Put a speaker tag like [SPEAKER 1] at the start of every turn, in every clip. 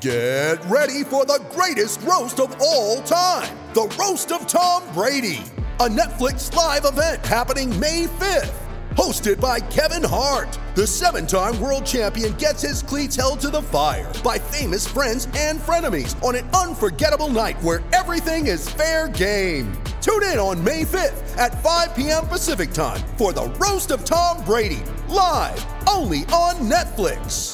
[SPEAKER 1] Get ready for the greatest roast of all time, the Roast of Tom Brady, a Netflix live event happening May 5th. Hosted by Kevin Hart, the 7-time world champion gets his cleats held to the fire by famous friends and frenemies on an unforgettable night where everything is fair game. Tune in on May 5th at 5 p.m. Pacific time for the Roast of Tom Brady, live only on Netflix.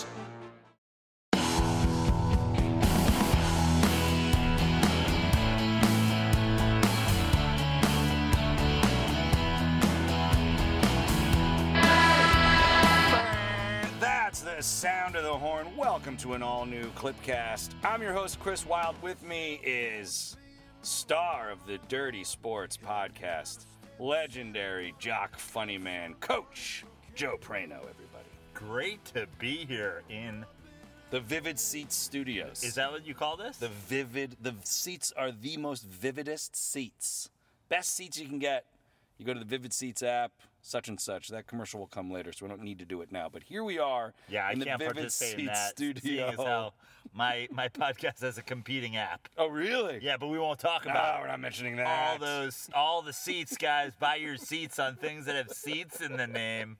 [SPEAKER 2] The sound of the horn. Welcome to an all-new Clipcast. I'm your host, Chris Wilde. With me is star of the Dirty Sports podcast, legendary jock funny man, Coach Joe Prano, everybody.
[SPEAKER 3] Great to be here in
[SPEAKER 2] the Vivid Seats Studios.
[SPEAKER 3] Is that what you call this?
[SPEAKER 2] The seats are the most vividest seats. Best seats you can get. You go to the Vivid Seats app, such and such. That commercial will come later, so we don't need to do it now. But here we are in the Vivid Seats studio.
[SPEAKER 3] Seeing as how my podcast has a competing app.
[SPEAKER 2] Oh, really?
[SPEAKER 3] Yeah, but we won't talk about
[SPEAKER 2] we're not mentioning that.
[SPEAKER 3] All the seats, guys. Buy your seats on things that have seats in the name.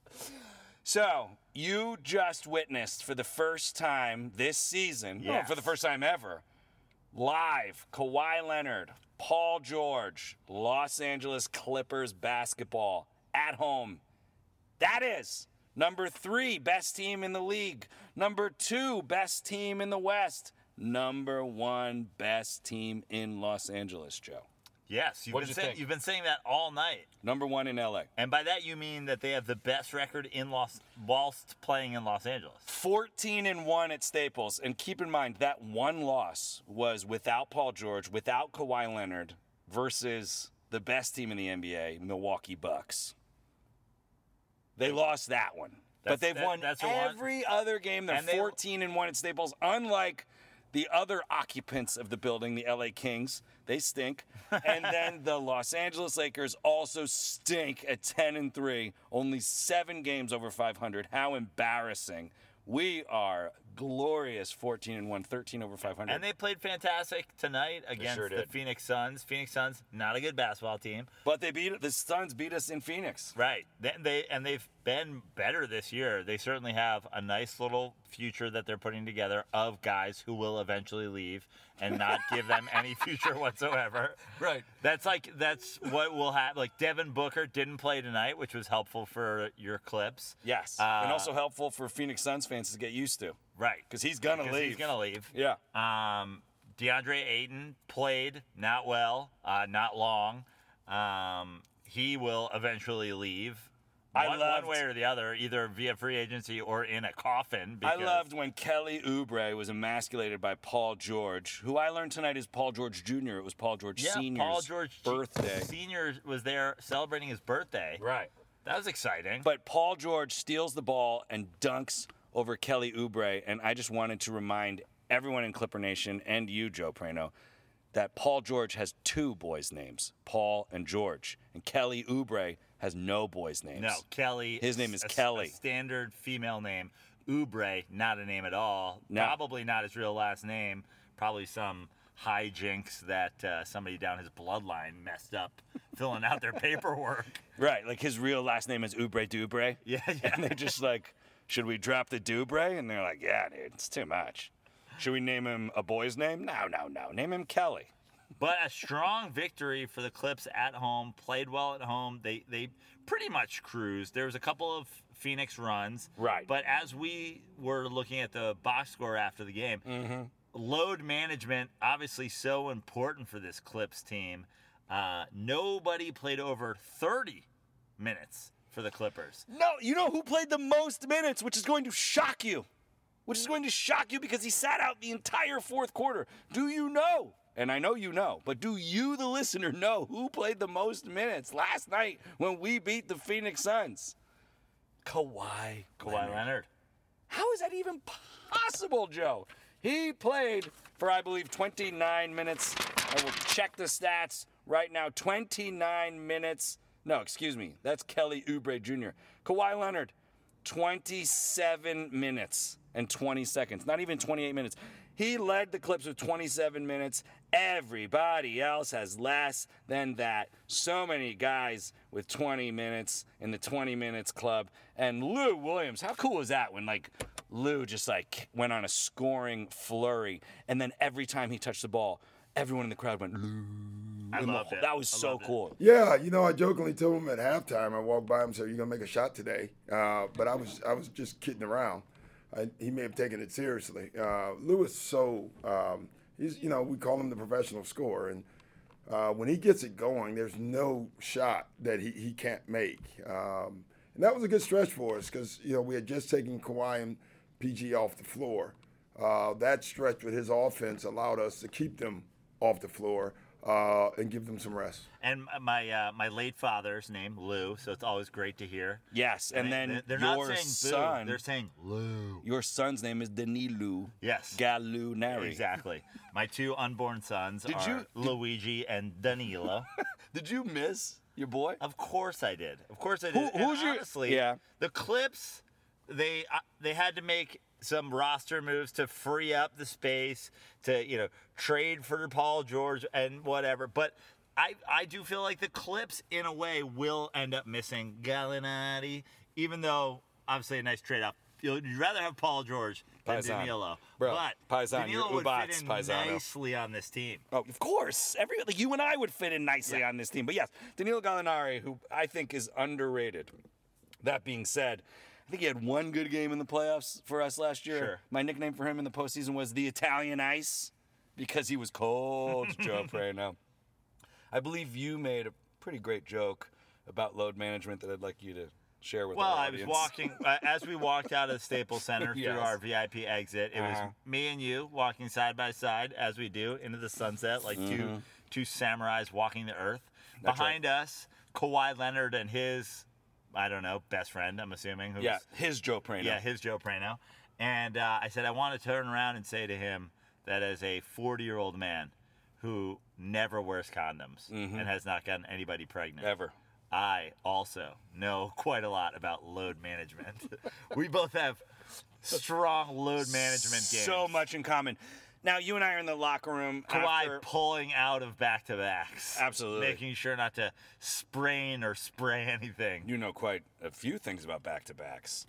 [SPEAKER 2] So, you just witnessed for the first time this season, for the first time ever, live, Kawhi Leonard, Paul George, Los Angeles Clippers basketball at home. That is number 3 best team in the league, number 2 best team in the West, number 1 best team in Los Angeles, Joe.
[SPEAKER 3] Yes, you've been saying that all night.
[SPEAKER 2] Number 1 in LA.
[SPEAKER 3] And by that you mean that they have the best record whilst playing in Los Angeles.
[SPEAKER 2] 14-1 at Staples. And keep in mind that one loss was without Paul George, without Kawhi Leonard, versus the best team in the NBA, Milwaukee Bucks. They lost that one. But they've won every other game. They're 14-1 at Staples, unlike the other occupants of the building, the LA Kings. They stink. And then the Los Angeles Lakers also stink at 10-3. Only 7 games over 500. How embarrassing. We are glorious 14-1, 13 over 500.
[SPEAKER 3] And they played fantastic tonight against the Phoenix Suns. Phoenix Suns, not a good basketball team.
[SPEAKER 2] But the Suns beat us in Phoenix.
[SPEAKER 3] Right. They've been better this year. They certainly have a nice little future that they're putting together of guys who will eventually leave and not give them any future whatsoever.
[SPEAKER 2] Right.
[SPEAKER 3] That's what will happen. Like Devin Booker didn't play tonight, which was helpful for your Clips.
[SPEAKER 2] Yes. And also helpful for Phoenix Suns fans to get used to.
[SPEAKER 3] Right.
[SPEAKER 2] Because he's going to leave.
[SPEAKER 3] He's going to leave.
[SPEAKER 2] Yeah.
[SPEAKER 3] DeAndre Ayton played not well, not long. He will eventually leave. One way or the other, either via free agency or in a coffin.
[SPEAKER 2] I loved when Kelly Oubre was emasculated by Paul George, who I learned tonight is Paul George Jr. It was Paul George Sr.'s
[SPEAKER 3] Paul George
[SPEAKER 2] birthday.
[SPEAKER 3] Sr. was there celebrating his birthday.
[SPEAKER 2] Right.
[SPEAKER 3] That was exciting.
[SPEAKER 2] But Paul George steals the ball and dunks over Kelly Oubre, and I just wanted to remind everyone in Clipper Nation and you, Joe Prano, that Paul George has 2 boys' names, Paul and George, and Kelly Oubre has no boys' names.
[SPEAKER 3] No, Kelly.
[SPEAKER 2] His name is Kelly.
[SPEAKER 3] A standard female name. Oubre, not a name at all.
[SPEAKER 2] No.
[SPEAKER 3] Probably not his real last name. Probably some hijinks that somebody down his bloodline messed up filling out their paperwork.
[SPEAKER 2] Right, like his real last name is Oubre Dubre.
[SPEAKER 3] Yeah.
[SPEAKER 2] And they're just like, should we drop the Dubre? And they're like, yeah, dude, it's too much. Should we name him a boy's name? No. Name him Kelly.
[SPEAKER 3] But a strong victory for the Clips at home. Played well at home. They pretty much cruised. There was a couple of Phoenix runs.
[SPEAKER 2] Right.
[SPEAKER 3] But as we were looking at the box score after the game, load management, obviously so important for this Clips team. Nobody played over 30 minutes for the Clippers.
[SPEAKER 2] No, you know who played the most minutes, which is going to shock you. Because he sat out the entire fourth quarter. Do you know? And I know you know, but do you, the listener, know who played the most minutes last night when we beat the Phoenix Suns? Kawhi
[SPEAKER 3] Leonard.
[SPEAKER 2] How is that even possible, Joe? He played for, I believe, 29 minutes. I will check the stats right now. 29 minutes. No, excuse me. That's Kelly Oubre Jr. Kawhi Leonard, 27 minutes. and 20 seconds, not even 28 minutes. He led the Clips with 27 minutes. Everybody else has less than that. So many guys with 20 minutes in the 20 minutes club. And Lou Williams, how cool was that when Lou just went on a scoring flurry, and then every time he touched the ball, everyone in the crowd went Lou.
[SPEAKER 3] I loved it.
[SPEAKER 2] That was so cool.
[SPEAKER 4] Yeah, I jokingly told him at halftime. I walked by him and said, "You gonna make a shot today?" But I was just kidding around. He may have taken it seriously. Lou is so he's we call him the professional scorer, and when he gets it going, there's no shot that he can't make. And that was a good stretch for us because we had just taken Kawhi and PG off the floor. That stretch with his offense allowed us to keep them off the floor and give them some rest.
[SPEAKER 3] And my late father's name, Lou, so it's always great to hear.
[SPEAKER 2] Yes, and then
[SPEAKER 3] they're
[SPEAKER 2] your
[SPEAKER 3] not saying
[SPEAKER 2] son,
[SPEAKER 3] boo, they're saying Lou.
[SPEAKER 2] Your son's name is Danilo.
[SPEAKER 3] Yes.
[SPEAKER 2] Gallinari.
[SPEAKER 3] Exactly. My two unborn sons are Luigi and Danilo.
[SPEAKER 2] Did you miss your boy?
[SPEAKER 3] Of course I did. Honestly, the Clips, they had to make some roster moves to free up the space to trade for Paul George and whatever. But I do feel like the Clips in a way will end up missing Gallinari, even though obviously a nice trade up. You'd rather have Paul George than Danilo.
[SPEAKER 2] Bro,
[SPEAKER 3] but
[SPEAKER 2] Paisan,
[SPEAKER 3] Danilo
[SPEAKER 2] you're
[SPEAKER 3] would
[SPEAKER 2] Ubats,
[SPEAKER 3] fit in
[SPEAKER 2] Paisano.
[SPEAKER 3] nicely on this team.
[SPEAKER 2] Oh, of course. You and I would fit in nicely on this team. But yes, Danilo Gallinari, who I think is underrated. That being said, I think he had one good game in the playoffs for us last year.
[SPEAKER 3] Sure.
[SPEAKER 2] My nickname for him in the postseason was the Italian Ice because he was cold, Joe Prano. I believe you made a pretty great joke about load management that I'd like you to share with our audience.
[SPEAKER 3] I was walking, as we walked out of the Staples Center through our VIP exit, it was me and you walking side by side, as we do, into the sunset, like two samurais walking the earth.
[SPEAKER 2] That's
[SPEAKER 3] Behind us, Kawhi Leonard and his, I don't know, best friend, I'm assuming.
[SPEAKER 2] His Joe Prano.
[SPEAKER 3] Yeah, his Joe Prano. And I said, I want to turn around and say to him that as a 40-year-old man who never wears condoms and has not gotten anybody pregnant.
[SPEAKER 2] Ever.
[SPEAKER 3] I also know quite a lot about load management. We both have strong load management games.
[SPEAKER 2] So much in common. Now, you and I are in the locker room.
[SPEAKER 3] Kawhi pulling out of back-to-backs.
[SPEAKER 2] Absolutely.
[SPEAKER 3] Making sure not to sprain or spray anything.
[SPEAKER 2] You know quite a few things about back-to-backs.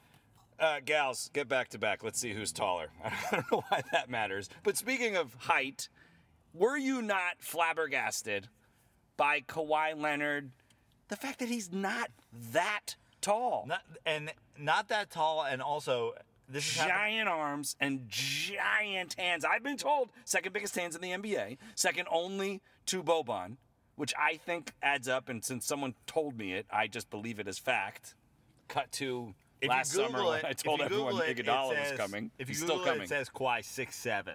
[SPEAKER 2] Gals, get back-to-back. Let's see who's taller. I don't know why that matters. But speaking of height, were you not flabbergasted by Kawhi Leonard? The fact that he's not that tall.
[SPEAKER 3] Not that tall, and also this is
[SPEAKER 2] giant arms and giant hands. I've been told second biggest hands in the NBA, second only to Boban, which I think adds up. And since someone told me it, I just believe it as fact. Cut to last summer when I told everyone Iguodala was coming.
[SPEAKER 3] If you
[SPEAKER 2] He's
[SPEAKER 3] Google
[SPEAKER 2] still coming.
[SPEAKER 3] it says Kawhi 6'7".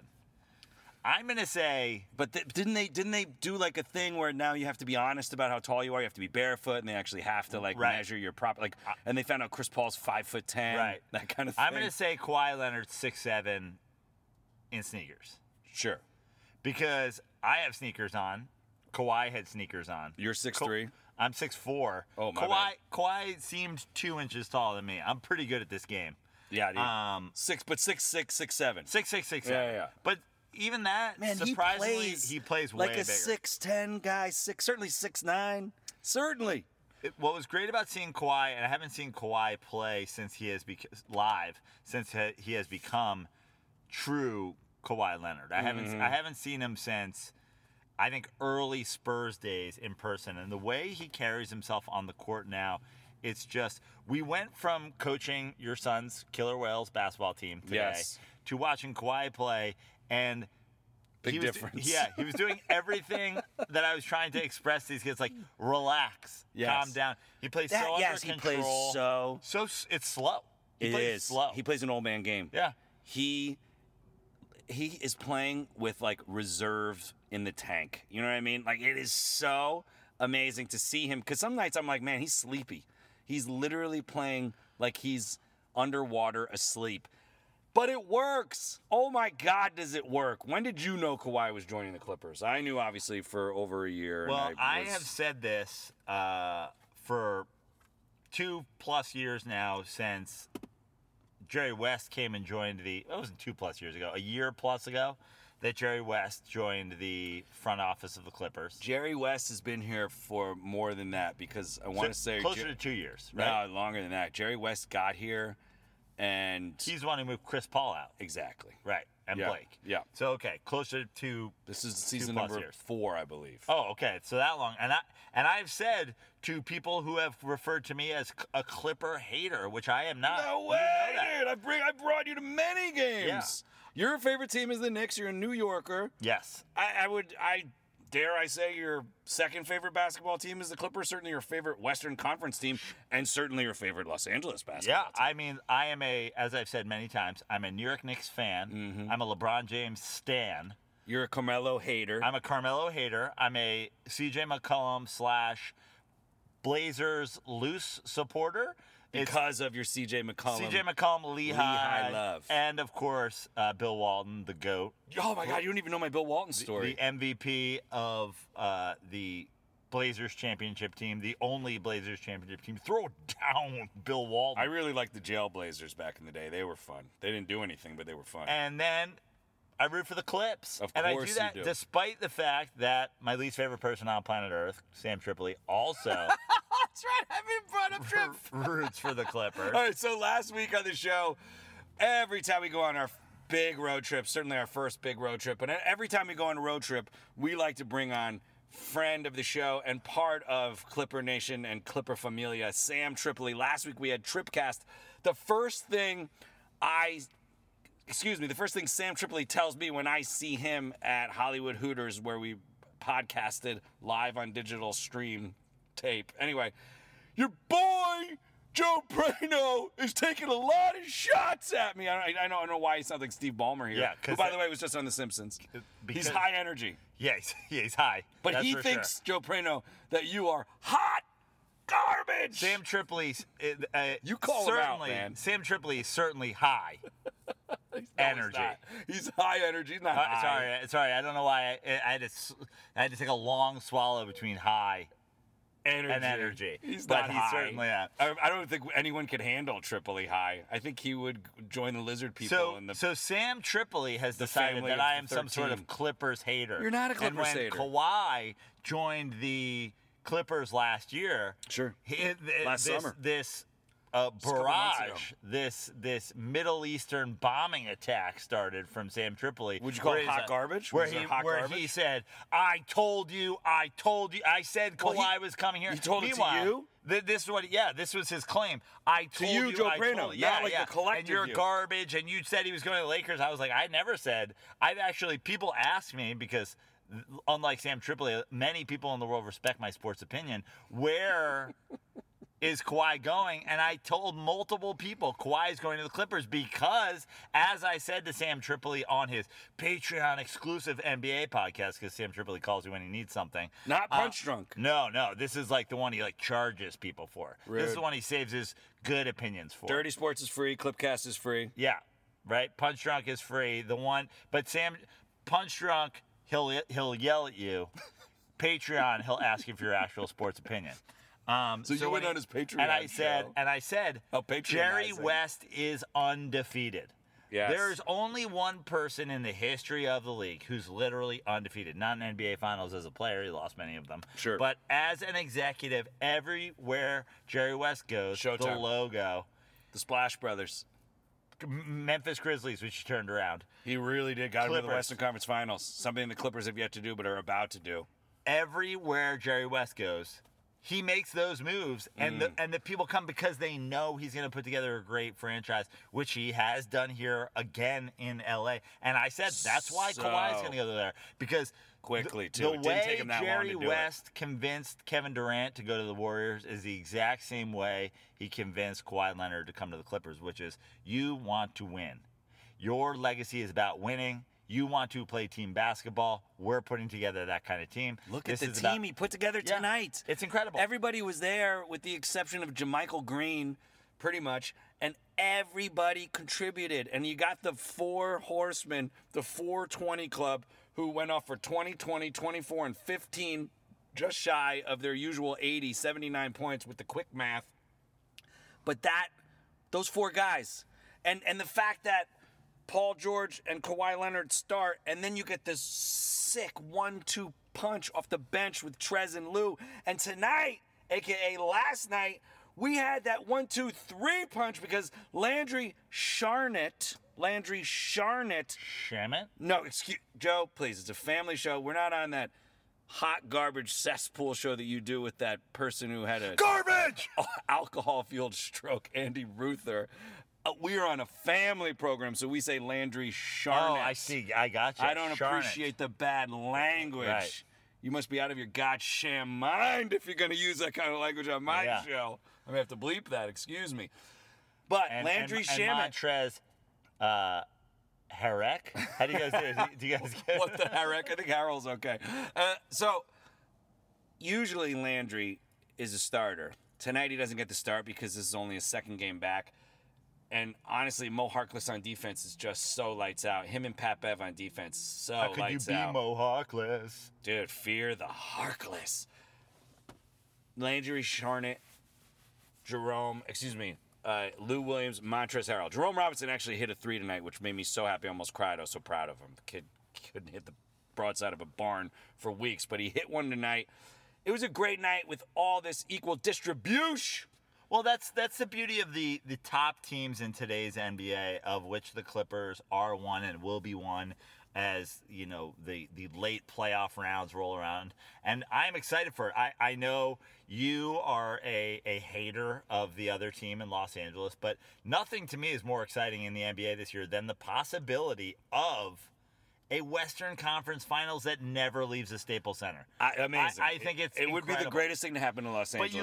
[SPEAKER 3] I'm gonna say,
[SPEAKER 2] but didn't they do like a thing where now you have to be honest about how tall you are? You have to be barefoot, and they actually have to measure your proper And they found out Chris Paul's 5'10",
[SPEAKER 3] right?
[SPEAKER 2] That kind of thing.
[SPEAKER 3] I'm gonna say Kawhi Leonard's 6'7" in sneakers.
[SPEAKER 2] Sure.
[SPEAKER 3] Because I have sneakers on. Kawhi had sneakers on.
[SPEAKER 2] You're 6'3".
[SPEAKER 3] I'm 6'4".
[SPEAKER 2] Oh my bad.
[SPEAKER 3] Kawhi seemed 2 inches taller than me. I'm pretty good at this game.
[SPEAKER 2] Yeah, dude. 6'6", 6'7".
[SPEAKER 3] 6'6", 6'7".
[SPEAKER 2] Yeah.
[SPEAKER 3] But even that,
[SPEAKER 2] man,
[SPEAKER 3] surprisingly, he plays way
[SPEAKER 2] like
[SPEAKER 3] bigger.
[SPEAKER 2] A 6'10" guy, certainly 6'9". Certainly.
[SPEAKER 3] What was great about seeing Kawhi, and I haven't seen Kawhi play since he has he has become true Kawhi Leonard. I haven't seen him since I think early Spurs days in person, and the way he carries himself on the court now, it's just we went from coaching your son's Killer Whales basketball team today to watching Kawhi play. And
[SPEAKER 2] big difference.
[SPEAKER 3] He was doing everything that I was trying to express to these kids, like relax, calm down. He plays under control.
[SPEAKER 2] He plays so
[SPEAKER 3] it's slow. He plays slow.
[SPEAKER 2] He plays an old man game.
[SPEAKER 3] Yeah.
[SPEAKER 2] He is playing with reserve in the tank. You know what I mean? It is so amazing to see him, because some nights I'm like, man, he's sleepy. He's literally playing like he's underwater asleep. But it works. Oh, my God, does it work. When did you know Kawhi was joining the Clippers? I knew, obviously, for over a year.
[SPEAKER 3] Well, I have said this for 2+ years now, since Jerry West came and joined it wasn't 2+ years ago, a year plus ago, that Jerry West joined the front office of the Clippers.
[SPEAKER 2] Jerry West has been here for more than that because I want to say
[SPEAKER 3] closer to 2 years, right?
[SPEAKER 2] No, longer than that. Jerry West got here, and
[SPEAKER 3] He's the one who moved Chris Paul out,
[SPEAKER 2] exactly.
[SPEAKER 3] right? And
[SPEAKER 2] Yeah,
[SPEAKER 3] Blake.
[SPEAKER 2] yeah.
[SPEAKER 3] So okay, closer to.
[SPEAKER 2] This is season
[SPEAKER 3] 2+
[SPEAKER 2] number
[SPEAKER 3] years.
[SPEAKER 2] 4, I believe.
[SPEAKER 3] Oh, okay. So that long, and I've said to people who have referred to me as a Clipper hater, which I am not.
[SPEAKER 2] No
[SPEAKER 3] You
[SPEAKER 2] way,
[SPEAKER 3] know that.
[SPEAKER 2] dude! I brought you to many games.
[SPEAKER 3] Yeah.
[SPEAKER 2] Your favorite team is the Knicks. You're a New Yorker.
[SPEAKER 3] Yes.
[SPEAKER 2] I dare I say your second favorite basketball team is the Clippers. Certainly your favorite Western Conference team, and certainly your favorite Los Angeles basketball
[SPEAKER 3] Yeah,
[SPEAKER 2] team.
[SPEAKER 3] I mean, I am as I've said many times, I'm a New York Knicks fan.
[SPEAKER 2] Mm-hmm.
[SPEAKER 3] I'm a LeBron James stan.
[SPEAKER 2] You're a Carmelo hater.
[SPEAKER 3] I'm a Carmelo hater. I'm a CJ McCollum / Blazers loose supporter.
[SPEAKER 2] because of your CJ McCollum.
[SPEAKER 3] CJ McCollum, Lehigh
[SPEAKER 2] love.
[SPEAKER 3] and of course Bill Walton, the GOAT.
[SPEAKER 2] Oh my God, you don't even know my Bill Walton story.
[SPEAKER 3] The MVP of the Blazers championship team, the only Blazers championship team. Throw down Bill Walton.
[SPEAKER 2] I really liked the Jail Blazers back in the day. They were fun. They didn't do anything, but they were fun.
[SPEAKER 3] And then I root for the Clips.
[SPEAKER 2] Of
[SPEAKER 3] and I
[SPEAKER 2] course
[SPEAKER 3] do
[SPEAKER 2] you
[SPEAKER 3] that
[SPEAKER 2] do.
[SPEAKER 3] despite the fact that my least favorite person on planet Earth, Sam Tripoli, also
[SPEAKER 2] That's right. I haven't brought up Trip.
[SPEAKER 3] roots for the Clippers.
[SPEAKER 2] All right, so last week on the show, every time we go on our big road trip, certainly our first big road trip, and every time we go on a road trip, we like to bring on friend of the show and part of Clipper Nation and Clipper Familia, Sam Tripoli. Last week we had Tripcast. The first thing Sam Tripoli tells me when I see him at Hollywood Hooters, where we podcasted live on digital stream tape. Anyway, your boy Joe Prano is taking a lot of shots at me. I don't know why he sounds like Steve Ballmer here.
[SPEAKER 3] Yeah,
[SPEAKER 2] who, by the way, was just on The Simpsons. He's
[SPEAKER 3] because-
[SPEAKER 2] high energy.
[SPEAKER 3] Yeah, he's high.
[SPEAKER 2] But
[SPEAKER 3] That's
[SPEAKER 2] he
[SPEAKER 3] for
[SPEAKER 2] thinks, Joe Prano, that you are hot garbage.
[SPEAKER 3] sure. Sam Tripoli's
[SPEAKER 2] You call him out,
[SPEAKER 3] certainly,
[SPEAKER 2] man.
[SPEAKER 3] Sam Tripoli is certainly high.
[SPEAKER 2] No,
[SPEAKER 3] energy.
[SPEAKER 2] He's high energy. He's not high.
[SPEAKER 3] Sorry. I don't know why I had to take a long swallow between high and energy.
[SPEAKER 2] He's
[SPEAKER 3] but
[SPEAKER 2] not
[SPEAKER 3] he's
[SPEAKER 2] high.
[SPEAKER 3] certainly not.
[SPEAKER 2] I don't think anyone could handle Tripoli high. I think he would join the lizard people.
[SPEAKER 3] So Sam Tripoli has decided
[SPEAKER 2] family
[SPEAKER 3] that
[SPEAKER 2] of
[SPEAKER 3] I
[SPEAKER 2] the
[SPEAKER 3] am some sort
[SPEAKER 2] 13.
[SPEAKER 3] of Clippers hater.
[SPEAKER 2] You're not a Clippers
[SPEAKER 3] and when
[SPEAKER 2] hater.
[SPEAKER 3] Kawhi joined the Clippers last year,
[SPEAKER 2] Sure. Last summer.
[SPEAKER 3] this
[SPEAKER 2] couple months ago.
[SPEAKER 3] barrage, this Middle Eastern bombing attack started from Sam Tripoli.
[SPEAKER 2] Would you call
[SPEAKER 3] where
[SPEAKER 2] it
[SPEAKER 3] he's
[SPEAKER 2] hot garbage?
[SPEAKER 3] Where
[SPEAKER 2] Was it
[SPEAKER 3] he
[SPEAKER 2] hot
[SPEAKER 3] where
[SPEAKER 2] garbage?
[SPEAKER 3] he said, I told you, I said
[SPEAKER 2] Well,
[SPEAKER 3] Kawhi was coming here.
[SPEAKER 2] he told it to
[SPEAKER 3] Meanwhile,
[SPEAKER 2] you?
[SPEAKER 3] This is this was his claim. I told
[SPEAKER 2] you, Joe
[SPEAKER 3] I
[SPEAKER 2] Prano,
[SPEAKER 3] told-
[SPEAKER 2] not
[SPEAKER 3] yeah,
[SPEAKER 2] like
[SPEAKER 3] yeah.
[SPEAKER 2] the collective
[SPEAKER 3] And you're
[SPEAKER 2] you.
[SPEAKER 3] garbage, and you said he was going to the Lakers. I was like, I never said. I've actually, people ask me because, unlike Sam Tripoli, many people in the world respect my sports opinion. Where is Kawhi going? And I told multiple people Kawhi is going to the Clippers because, as I said to Sam Tripoli on his Patreon exclusive NBA podcast, because Sam Tripoli calls you when he needs something.
[SPEAKER 2] Not punch drunk.
[SPEAKER 3] No. This is like the one he charges people for. This is
[SPEAKER 2] Rude.
[SPEAKER 3] the one he saves his good opinions for.
[SPEAKER 2] Dirty Sports is free. Clipcast is free.
[SPEAKER 3] Yeah, right. Punch Drunk is free. The one, but Sam, Punch Drunk, he'll yell at you. Patreon, he'll ask you for your actual sports opinion.
[SPEAKER 2] So you
[SPEAKER 3] when
[SPEAKER 2] went on his Patreon
[SPEAKER 3] and I said,
[SPEAKER 2] Oh, Patreonizing.
[SPEAKER 3] Jerry West is undefeated.
[SPEAKER 2] Yes.
[SPEAKER 3] There's only one person in the history of the league who's literally undefeated. Not in NBA Finals as a player, he lost many of them.
[SPEAKER 2] Sure.
[SPEAKER 3] But as an executive, everywhere Jerry West goes, the
[SPEAKER 2] Showtime.
[SPEAKER 3] logo,
[SPEAKER 2] The Splash Brothers.
[SPEAKER 3] Memphis Grizzlies, which he turned around.
[SPEAKER 2] He really did. Got him to the
[SPEAKER 3] Clippers.
[SPEAKER 2] Western Conference Finals. Something the Clippers have yet to do, but are about to do.
[SPEAKER 3] Everywhere Jerry West goes, he makes those moves, and the people come because they know he's going to put together a great franchise, which he has done here again in LA. And I said that's why Kawhi's going to go there, because
[SPEAKER 2] Quickly, too.
[SPEAKER 3] The
[SPEAKER 2] It didn't take
[SPEAKER 3] way
[SPEAKER 2] him that long
[SPEAKER 3] Jerry
[SPEAKER 2] to do it.
[SPEAKER 3] West convinced Kevin Durant to go to the Warriors is the exact same way he convinced Kawhi Leonard to come to the Clippers, which is you want to win. Your legacy is about winning. You want to play team basketball. We're putting together that kind of team.
[SPEAKER 2] Look at
[SPEAKER 3] This
[SPEAKER 2] the
[SPEAKER 3] is
[SPEAKER 2] team
[SPEAKER 3] about-
[SPEAKER 2] he put together
[SPEAKER 3] Yeah,
[SPEAKER 2] tonight.
[SPEAKER 3] it's incredible.
[SPEAKER 2] Everybody was there with the exception of JaMychal Green, pretty much, and everybody contributed. And you got the four horsemen, the 420 club, who went off for 20, 20, 24, and 15, just shy of their usual 80, 79 points with the quick math. But those four guys, And the fact that Paul George and Kawhi Leonard start, and then you get this sick 1-2 punch off the bench with Trez and Lou. And tonight, a.k.a. last night, we had that 1-2-3 punch because Landry Shamit. No, excuse Joe, please. It's a family show. We're not on that hot garbage cesspool show that you do with that person who had a
[SPEAKER 3] Garbage!
[SPEAKER 2] alcohol-fueled stroke, Andy Ruther. We are on a family program, so we say Landry Shamit.
[SPEAKER 3] Oh, I see. I got you.
[SPEAKER 2] I don't appreciate the bad language.
[SPEAKER 3] Right.
[SPEAKER 2] You must be out of your goddamn mind if you're going to use that kind of language on my show. I'm going to have to bleep that. Excuse me. But Landry Shamit.
[SPEAKER 3] And Montrez Harrell. How do you guys do it? Do you guys get
[SPEAKER 2] What the Harrell? I think Harrell's okay. So, usually Landry is a starter. Tonight he doesn't get the start because this is only his second game back. And honestly, Mo Harkless on defense is just so lights out. Him and Pat Bev on defense, so
[SPEAKER 3] How could
[SPEAKER 2] lights
[SPEAKER 3] you be
[SPEAKER 2] out.
[SPEAKER 3] Mo Harkless?
[SPEAKER 2] Dude, fear the Harkless. Landry Shamit, Lou Williams, Montrezl Harrell. Jerome Robinson actually hit a 3 tonight, which made me so happy. I almost cried. I was so proud of him. The kid couldn't hit the broadside of a barn for weeks, but he hit one tonight. It was a great night with all this equal distribution.
[SPEAKER 3] Well, that's the beauty of the top teams in today's NBA, of which the Clippers are one and will be one as, you know, the late playoff rounds roll around. And I'm excited for it. I know you are a hater of the other team in Los Angeles, but nothing to me is more exciting in the NBA this year than the possibility of a Western Conference Finals that never leaves the Staples Center.
[SPEAKER 2] Amazing.
[SPEAKER 3] I think it
[SPEAKER 2] would be the greatest thing to happen in Los Angeles.
[SPEAKER 3] But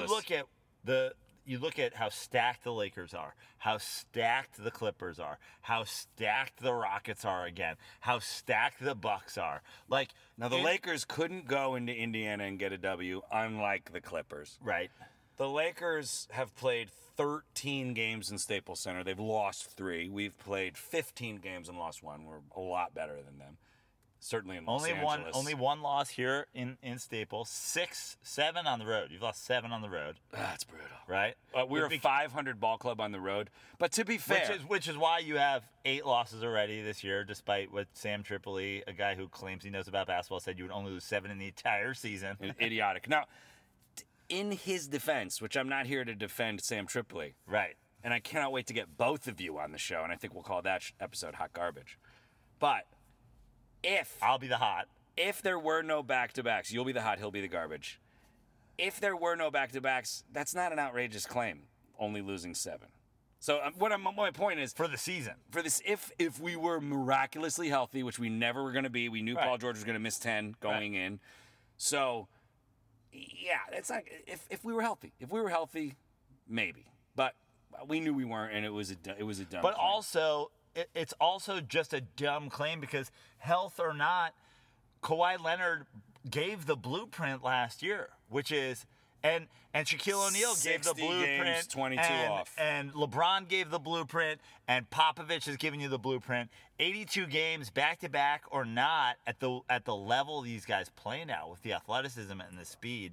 [SPEAKER 3] you look at how stacked the Lakers are, how stacked the Clippers are, how stacked the Rockets are again, how stacked the Bucks are. Like,
[SPEAKER 2] now, the Lakers couldn't go into Indiana and get a W, unlike the Clippers.
[SPEAKER 3] Right.
[SPEAKER 2] The Lakers have played 13 games in Staples Center. They've lost 3. We've played 15 games and lost 1. We're a lot better than them. Certainly in Los Angeles.
[SPEAKER 3] Only one loss here in Staples. 7 on the road. You've lost 7 on the road.
[SPEAKER 2] That's brutal.
[SPEAKER 3] Right?
[SPEAKER 2] We're a 500 ball club on the road. But to be fair,
[SPEAKER 3] which is why you have 8 losses already this year, despite what Sam Tripoli, a guy who claims he knows about basketball, said you would only lose 7 in the entire season.
[SPEAKER 2] Idiotic. Now, in his defense, which I'm not here to defend Sam Tripoli.
[SPEAKER 3] Right.
[SPEAKER 2] And I cannot wait to get both of you on the show, and I think we'll call that episode Hot Garbage. But
[SPEAKER 3] I'll be the hot.
[SPEAKER 2] If there were no back-to-backs, you'll be the hot, he'll be the garbage. If there were no back-to-backs, that's not an outrageous claim, only losing 7. So my point is,
[SPEAKER 3] for the season.
[SPEAKER 2] For this, if we were miraculously healthy, which we never were going to be, we knew
[SPEAKER 3] Right.
[SPEAKER 2] Paul George was going to miss 10 going in. So, yeah, it's like if we were healthy. If we were healthy, maybe. But we knew we weren't, and it was a dumb
[SPEAKER 3] But
[SPEAKER 2] claim.
[SPEAKER 3] also, it's also just a dumb claim because, health or not, Kawhi Leonard gave the blueprint last year, which is and Shaquille O'Neal gave the
[SPEAKER 2] 60
[SPEAKER 3] blueprint,
[SPEAKER 2] games, 22 off.
[SPEAKER 3] and LeBron gave the blueprint, and Popovich has given you the blueprint. 82 games back to back or not at the level these guys play now with the athleticism and the speed,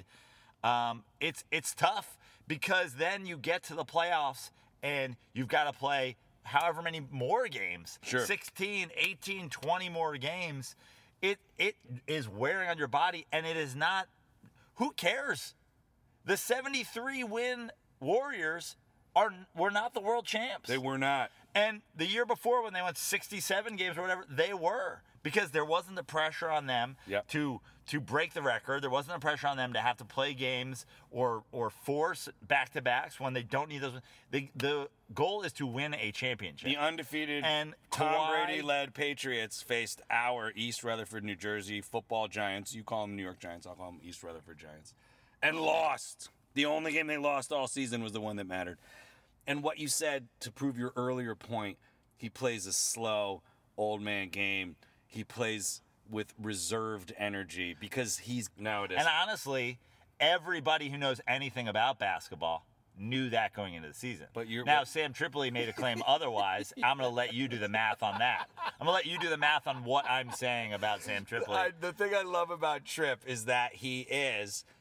[SPEAKER 3] it's tough because then you get to the playoffs and you've got to play however many more games,
[SPEAKER 2] Sure.
[SPEAKER 3] 16, 18, 20 more games. It is wearing on your body, and it is not. Who cares? The 73-win Warriors were not the world champs.
[SPEAKER 2] They were not.
[SPEAKER 3] And the year before, when they went 67 games or whatever, they were, because there wasn't the pressure on them
[SPEAKER 2] Yep.
[SPEAKER 3] to break the record. There wasn't the pressure on them to have to play games or force back-to-backs when they don't need those. The goal is to win a championship.
[SPEAKER 2] The undefeated
[SPEAKER 3] And
[SPEAKER 2] Tom
[SPEAKER 3] Kawhi-
[SPEAKER 2] Brady-led Patriots faced our East Rutherford, New Jersey football giants. You call them New York Giants. I'll call them East Rutherford Giants. And lost. The only game they lost all season was the one that mattered. And what you said, to prove your earlier point, he plays a slow, old man game. He plays with reserved energy because he's nowadays.
[SPEAKER 3] And honestly, everybody who knows anything about basketball knew that going into the season.
[SPEAKER 2] But
[SPEAKER 3] Sam Tripoli made a claim otherwise. I'm going to let you do the math on that. I'm going to let you do the math on what I'm saying about Sam Tripoli.
[SPEAKER 2] The thing I love about Tripp is that he is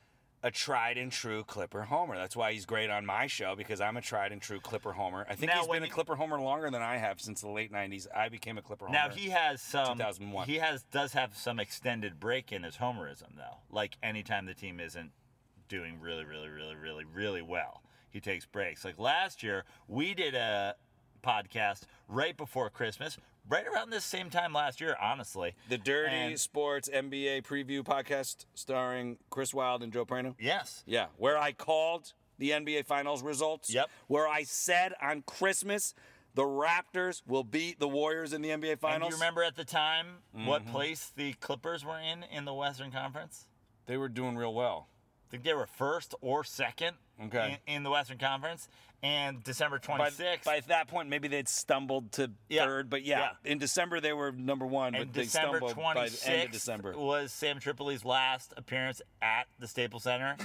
[SPEAKER 2] a tried and true Clipper homer. That's why he's great on my show, because I'm a tried and true Clipper homer. I think
[SPEAKER 3] Now,
[SPEAKER 2] he's
[SPEAKER 3] when
[SPEAKER 2] been a Clipper homer longer than I have since the late 90s. I became a Clipper homer.
[SPEAKER 3] Now he has some.
[SPEAKER 2] 2001.
[SPEAKER 3] He does have some extended break in his homerism though. Like anytime the team isn't doing really well, he takes breaks. Like last year, we did a podcast right before Christmas, right around this same time last year, honestly.
[SPEAKER 2] The Dirty
[SPEAKER 3] And-
[SPEAKER 2] Sports NBA preview podcast starring Chris Wilde and Joe Prano.
[SPEAKER 3] Yes.
[SPEAKER 2] Yeah, where I called the NBA Finals results.
[SPEAKER 3] Yep.
[SPEAKER 2] Where I said on Christmas the Raptors will beat the Warriors in the NBA
[SPEAKER 3] And
[SPEAKER 2] Finals.
[SPEAKER 3] do you remember at the time what place the Clippers were in the Western Conference?
[SPEAKER 2] They were doing real well.
[SPEAKER 3] I think they were first or second
[SPEAKER 2] Okay.
[SPEAKER 3] in the Western Conference. And December
[SPEAKER 2] By
[SPEAKER 3] 26th.
[SPEAKER 2] that point, maybe they'd stumbled to
[SPEAKER 3] Yeah.
[SPEAKER 2] third, but yeah,
[SPEAKER 3] Yeah.
[SPEAKER 2] in December they were number one,
[SPEAKER 3] and
[SPEAKER 2] but they
[SPEAKER 3] December
[SPEAKER 2] stumbled by the end of
[SPEAKER 3] 26th
[SPEAKER 2] December.
[SPEAKER 3] was Sam Tripoli's last appearance at the Staples Center.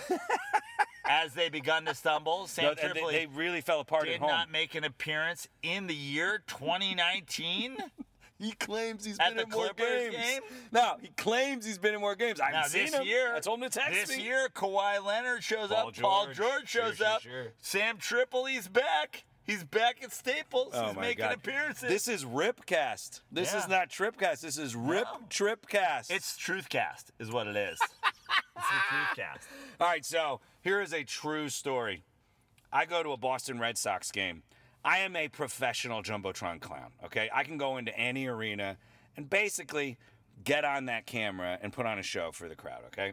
[SPEAKER 3] As they begun to stumble, Sam
[SPEAKER 2] No, and
[SPEAKER 3] Tripoli
[SPEAKER 2] they really fell apart
[SPEAKER 3] did
[SPEAKER 2] at home.
[SPEAKER 3] not make an appearance in the year 2019.
[SPEAKER 2] He claims he's
[SPEAKER 3] At
[SPEAKER 2] been
[SPEAKER 3] the
[SPEAKER 2] in more
[SPEAKER 3] Clippers
[SPEAKER 2] games.
[SPEAKER 3] game?
[SPEAKER 2] No, he claims he's been in more games. I
[SPEAKER 3] Now
[SPEAKER 2] haven't seen
[SPEAKER 3] this
[SPEAKER 2] him.
[SPEAKER 3] year,
[SPEAKER 2] I told him to text
[SPEAKER 3] this
[SPEAKER 2] me.
[SPEAKER 3] year, Kawhi Leonard shows
[SPEAKER 2] Paul
[SPEAKER 3] up. Paul
[SPEAKER 2] George.
[SPEAKER 3] George shows
[SPEAKER 2] Sure,
[SPEAKER 3] up.
[SPEAKER 2] sure.
[SPEAKER 3] Sam Tripoli's back. He's back at Staples.
[SPEAKER 2] Oh
[SPEAKER 3] He's
[SPEAKER 2] my
[SPEAKER 3] making
[SPEAKER 2] God.
[SPEAKER 3] appearances.
[SPEAKER 2] This is Ripcast. This is
[SPEAKER 3] Yeah.
[SPEAKER 2] not Tripcast. This is Rip
[SPEAKER 3] No.
[SPEAKER 2] Tripcast.
[SPEAKER 3] It's Truthcast, is what it is. It's the Truthcast.
[SPEAKER 2] All right, so here is a true story. I go to a Boston Red Sox game. I am a professional Jumbotron clown, okay? I can go into any arena and basically get on that camera and put on a show for the crowd, okay?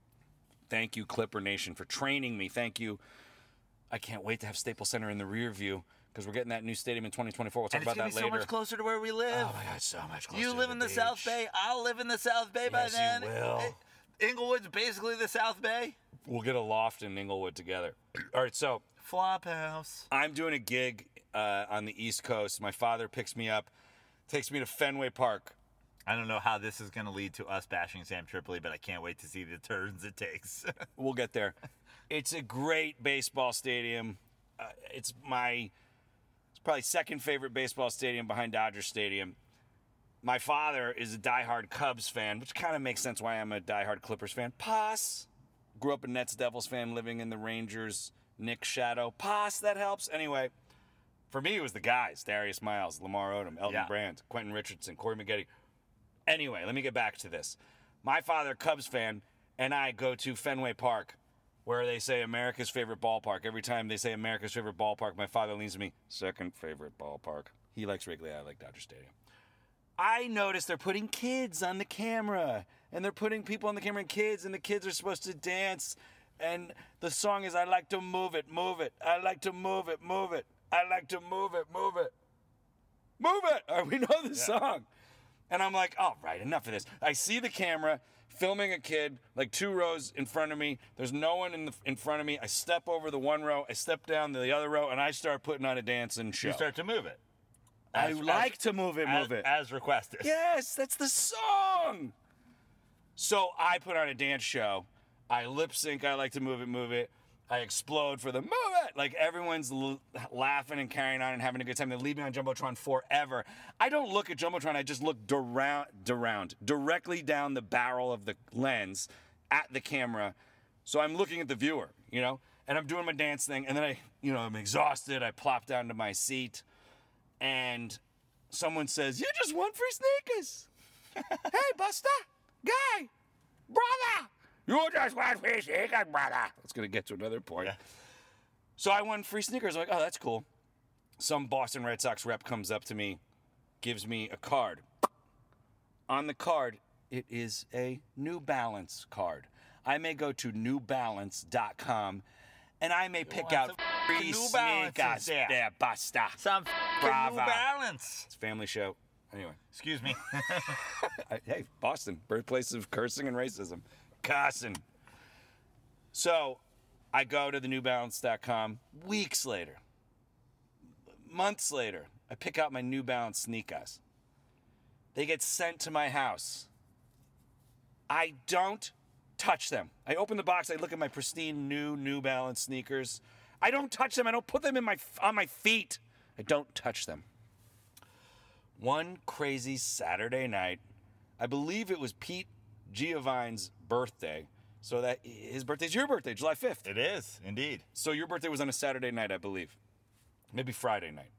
[SPEAKER 2] Thank you, Clipper Nation, for training me. Thank you. I can't wait to have Staples Center in the rear view because we're getting that new stadium in 2024. We'll talk
[SPEAKER 3] And it's
[SPEAKER 2] about
[SPEAKER 3] going
[SPEAKER 2] that
[SPEAKER 3] to be
[SPEAKER 2] later.
[SPEAKER 3] so much closer to where we live.
[SPEAKER 2] Oh, my God, so much closer.
[SPEAKER 3] You
[SPEAKER 2] to
[SPEAKER 3] live in the
[SPEAKER 2] beach.
[SPEAKER 3] South Bay. I'll live in the South Bay by
[SPEAKER 2] Yes, you
[SPEAKER 3] then.
[SPEAKER 2] will.
[SPEAKER 3] Inglewood's basically the South Bay.
[SPEAKER 2] We'll get a loft in Inglewood together. All right, so
[SPEAKER 3] Flophouse.
[SPEAKER 2] I'm doing a gig on the East Coast. My father picks me up, takes me to Fenway Park.
[SPEAKER 3] I don't know how this is going to lead to us bashing Sam Tripoli, but I can't wait to see the turns it takes.
[SPEAKER 2] We'll get there. It's a great baseball stadium. It's probably second favorite baseball stadium behind Dodger Stadium. My father is a diehard Cubs fan, which kind of makes sense why I'm a diehard Clippers fan. Pass. Grew up a Nets Devils fan, living in the Rangers Knicks shadow. Pass, that helps. Anyway, for me, it was the guys. Darius Miles, Lamar Odom, Elton
[SPEAKER 3] Yeah.
[SPEAKER 2] Brand, Quentin Richardson, Corey Maggette. Anyway, let me get back to this. My father, Cubs fan, and I go to Fenway Park, where they say America's favorite ballpark. Every time they say America's favorite ballpark, my father leans to me, second favorite ballpark. He likes Wrigley, I like Dodger Stadium. I noticed they're putting kids on the camera, and they're putting people on the camera and the kids are supposed to dance, and the song is, I like to move it, move it. I like to move it, move it. I like to move it, move it. Move it! All right, we know the song. And I'm like, all right, enough of this. I see the camera filming a kid like 2 rows in front of me. There's no one in front of me. I step over the 1 row. I step down to the other row, and I start putting on a dancing show.
[SPEAKER 3] You start to move it.
[SPEAKER 2] I like to move it, move it.
[SPEAKER 3] As requested.
[SPEAKER 2] Yes, that's the song. So I put on a dance show. I lip sync. I like to move it, move it. I explode for the move it. Like everyone's laughing and carrying on and having a good time. They leave me on Jumbotron forever. I don't look at Jumbotron. I just look directly down the barrel of the lens at the camera. So I'm looking at the viewer, you know, and I'm doing my dance thing. And then I'm exhausted. I plop down to my seat. And someone says, "You just won free sneakers." Hey, Buster, guy, brother, you just won free sneakers, brother. It's going to get to another point.
[SPEAKER 3] Yeah.
[SPEAKER 2] So I won free sneakers. I'm like, oh, that's cool. Some Boston Red Sox rep comes up to me, gives me a card. On the card, it is a New Balance card. I may go to newbalance.com and I may pick
[SPEAKER 3] want
[SPEAKER 2] out
[SPEAKER 3] some
[SPEAKER 2] free
[SPEAKER 3] New Balances
[SPEAKER 2] sneakers
[SPEAKER 3] there.
[SPEAKER 2] there, Buster.
[SPEAKER 3] Some
[SPEAKER 2] Bravo.
[SPEAKER 3] New Balance.
[SPEAKER 2] It's a family show. Anyway.
[SPEAKER 3] Excuse me.
[SPEAKER 2] Hey, Boston, birthplace of cursing and racism. Cussing. So I go to the newbalance.com weeks later, months later, I pick out my New Balance sneakers. They get sent to my house. I don't touch them. I open the box, I look at my pristine New Balance sneakers. I don't touch them. I don't put them on my feet. I don't touch them. One crazy Saturday night, I believe it was Pete Giovanni's birthday. So that his birthday's your birthday, July 5th.
[SPEAKER 3] It is, indeed.
[SPEAKER 2] So your birthday was on a Saturday night, I believe. Maybe Friday night.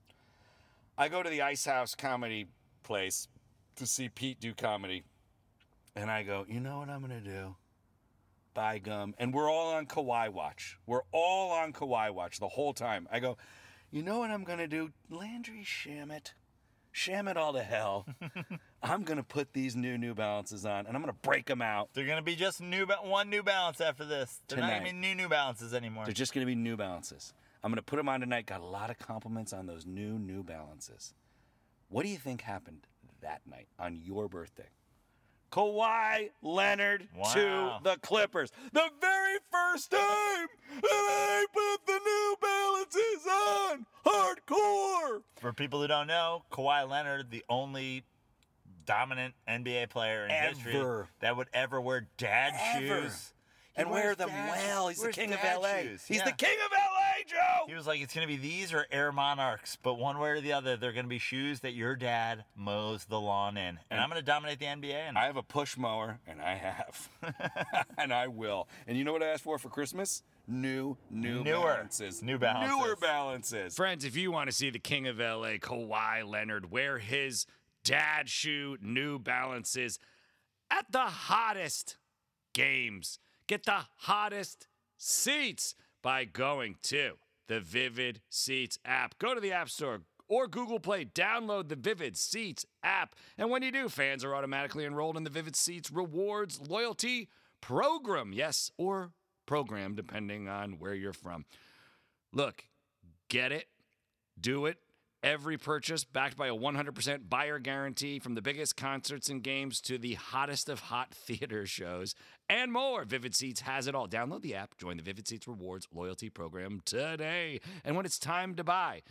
[SPEAKER 2] I go to the Ice House comedy place to see Pete do comedy. And I go, you know what I'm going to do? Buy gum. And we're all on Kawhi watch. We're all on Kawhi watch the whole time. I go, you know what I'm going to do? Landry Shamet. Sham it all to hell. I'm going to put these New Balances on, and I'm going to break them out.
[SPEAKER 3] They're going to be just one New Balance after this. They're not going to be New Balances anymore.
[SPEAKER 2] They're just going to be New Balances. I'm going to put them on tonight. Got a lot of compliments on those New Balances. What do you think happened that night on your birthday? Kawhi Leonard to the Clippers. The very first time that I put the New Balances on. Hardcore.
[SPEAKER 3] For people who don't know, Kawhi Leonard, the only dominant NBA player in history that would ever wear dad shoes.
[SPEAKER 2] And wear them well. He's the king of LA.
[SPEAKER 3] Shoes.
[SPEAKER 2] He's the king of LA, Joe.
[SPEAKER 3] He was like, it's going to be these or Air Monarchs, but one way or the other, they're going to be shoes that your dad mows the lawn in. And I'm going to dominate the NBA. And
[SPEAKER 2] I have a push mower, and I have. And I will. And you know what I asked for Christmas? Newer Balances.
[SPEAKER 3] New Balances.
[SPEAKER 2] Newer Balances.
[SPEAKER 5] Friends, if you want to see the king of LA, Kawhi Leonard, wear his dad shoe New Balances at the hottest games. Get the hottest seats by going to the Vivid Seats app. Go to the App Store or Google Play. Download the Vivid Seats app. And when you do, fans are automatically enrolled in the Vivid Seats Rewards Loyalty Program. Yes, or program, depending on where you're from. Look, get it, do it. Every purchase backed by a 100% buyer guarantee, from the biggest concerts and games to the hottest of hot theater shows and more. Vivid Seats has it all. Download the app, join the Vivid Seats Rewards Loyalty Program today. And when it's time to buy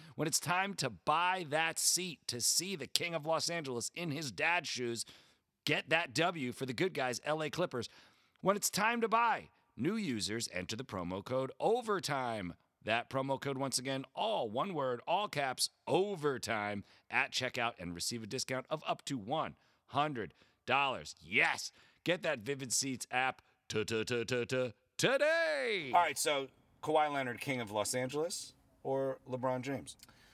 [SPEAKER 5] that seat to see the King of Los Angeles in his dad's shoes, get that W for the good guys, LA Clippers. When it's time to buy, new users enter the promo code OVERTIME. That promo code, once again, all one word, all caps, OVERTIME at checkout, and receive a discount of up to $100. Yes! Get that Vivid Seats app today!
[SPEAKER 2] All right, so Kawhi Leonard, king of Los Angeles, or LeBron James?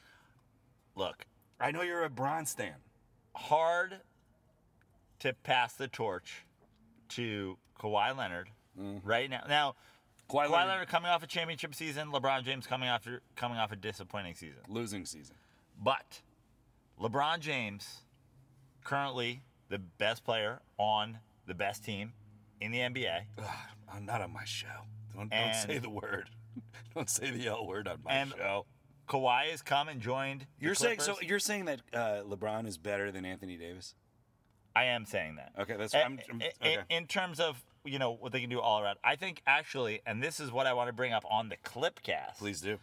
[SPEAKER 3] Look,
[SPEAKER 2] I know you're a Bron stan.
[SPEAKER 3] hard to pass the torch to Kawhi Leonard right now. Now, Kawhi Leonard coming off a championship season, LeBron James coming off a disappointing season.
[SPEAKER 2] Losing season.
[SPEAKER 3] But LeBron James, currently the best player on the best team in the NBA.
[SPEAKER 2] I'm not on my show. Don't say the word. Don't say the L word on my show.
[SPEAKER 3] Kawhi has come and joined.
[SPEAKER 2] You're saying that LeBron is better than Anthony Davis?
[SPEAKER 3] I am saying that.
[SPEAKER 2] Okay, that's
[SPEAKER 3] okay. In terms of what they can do all around. I think actually, and this is what I want to bring up on the Clipcast.
[SPEAKER 2] Please do.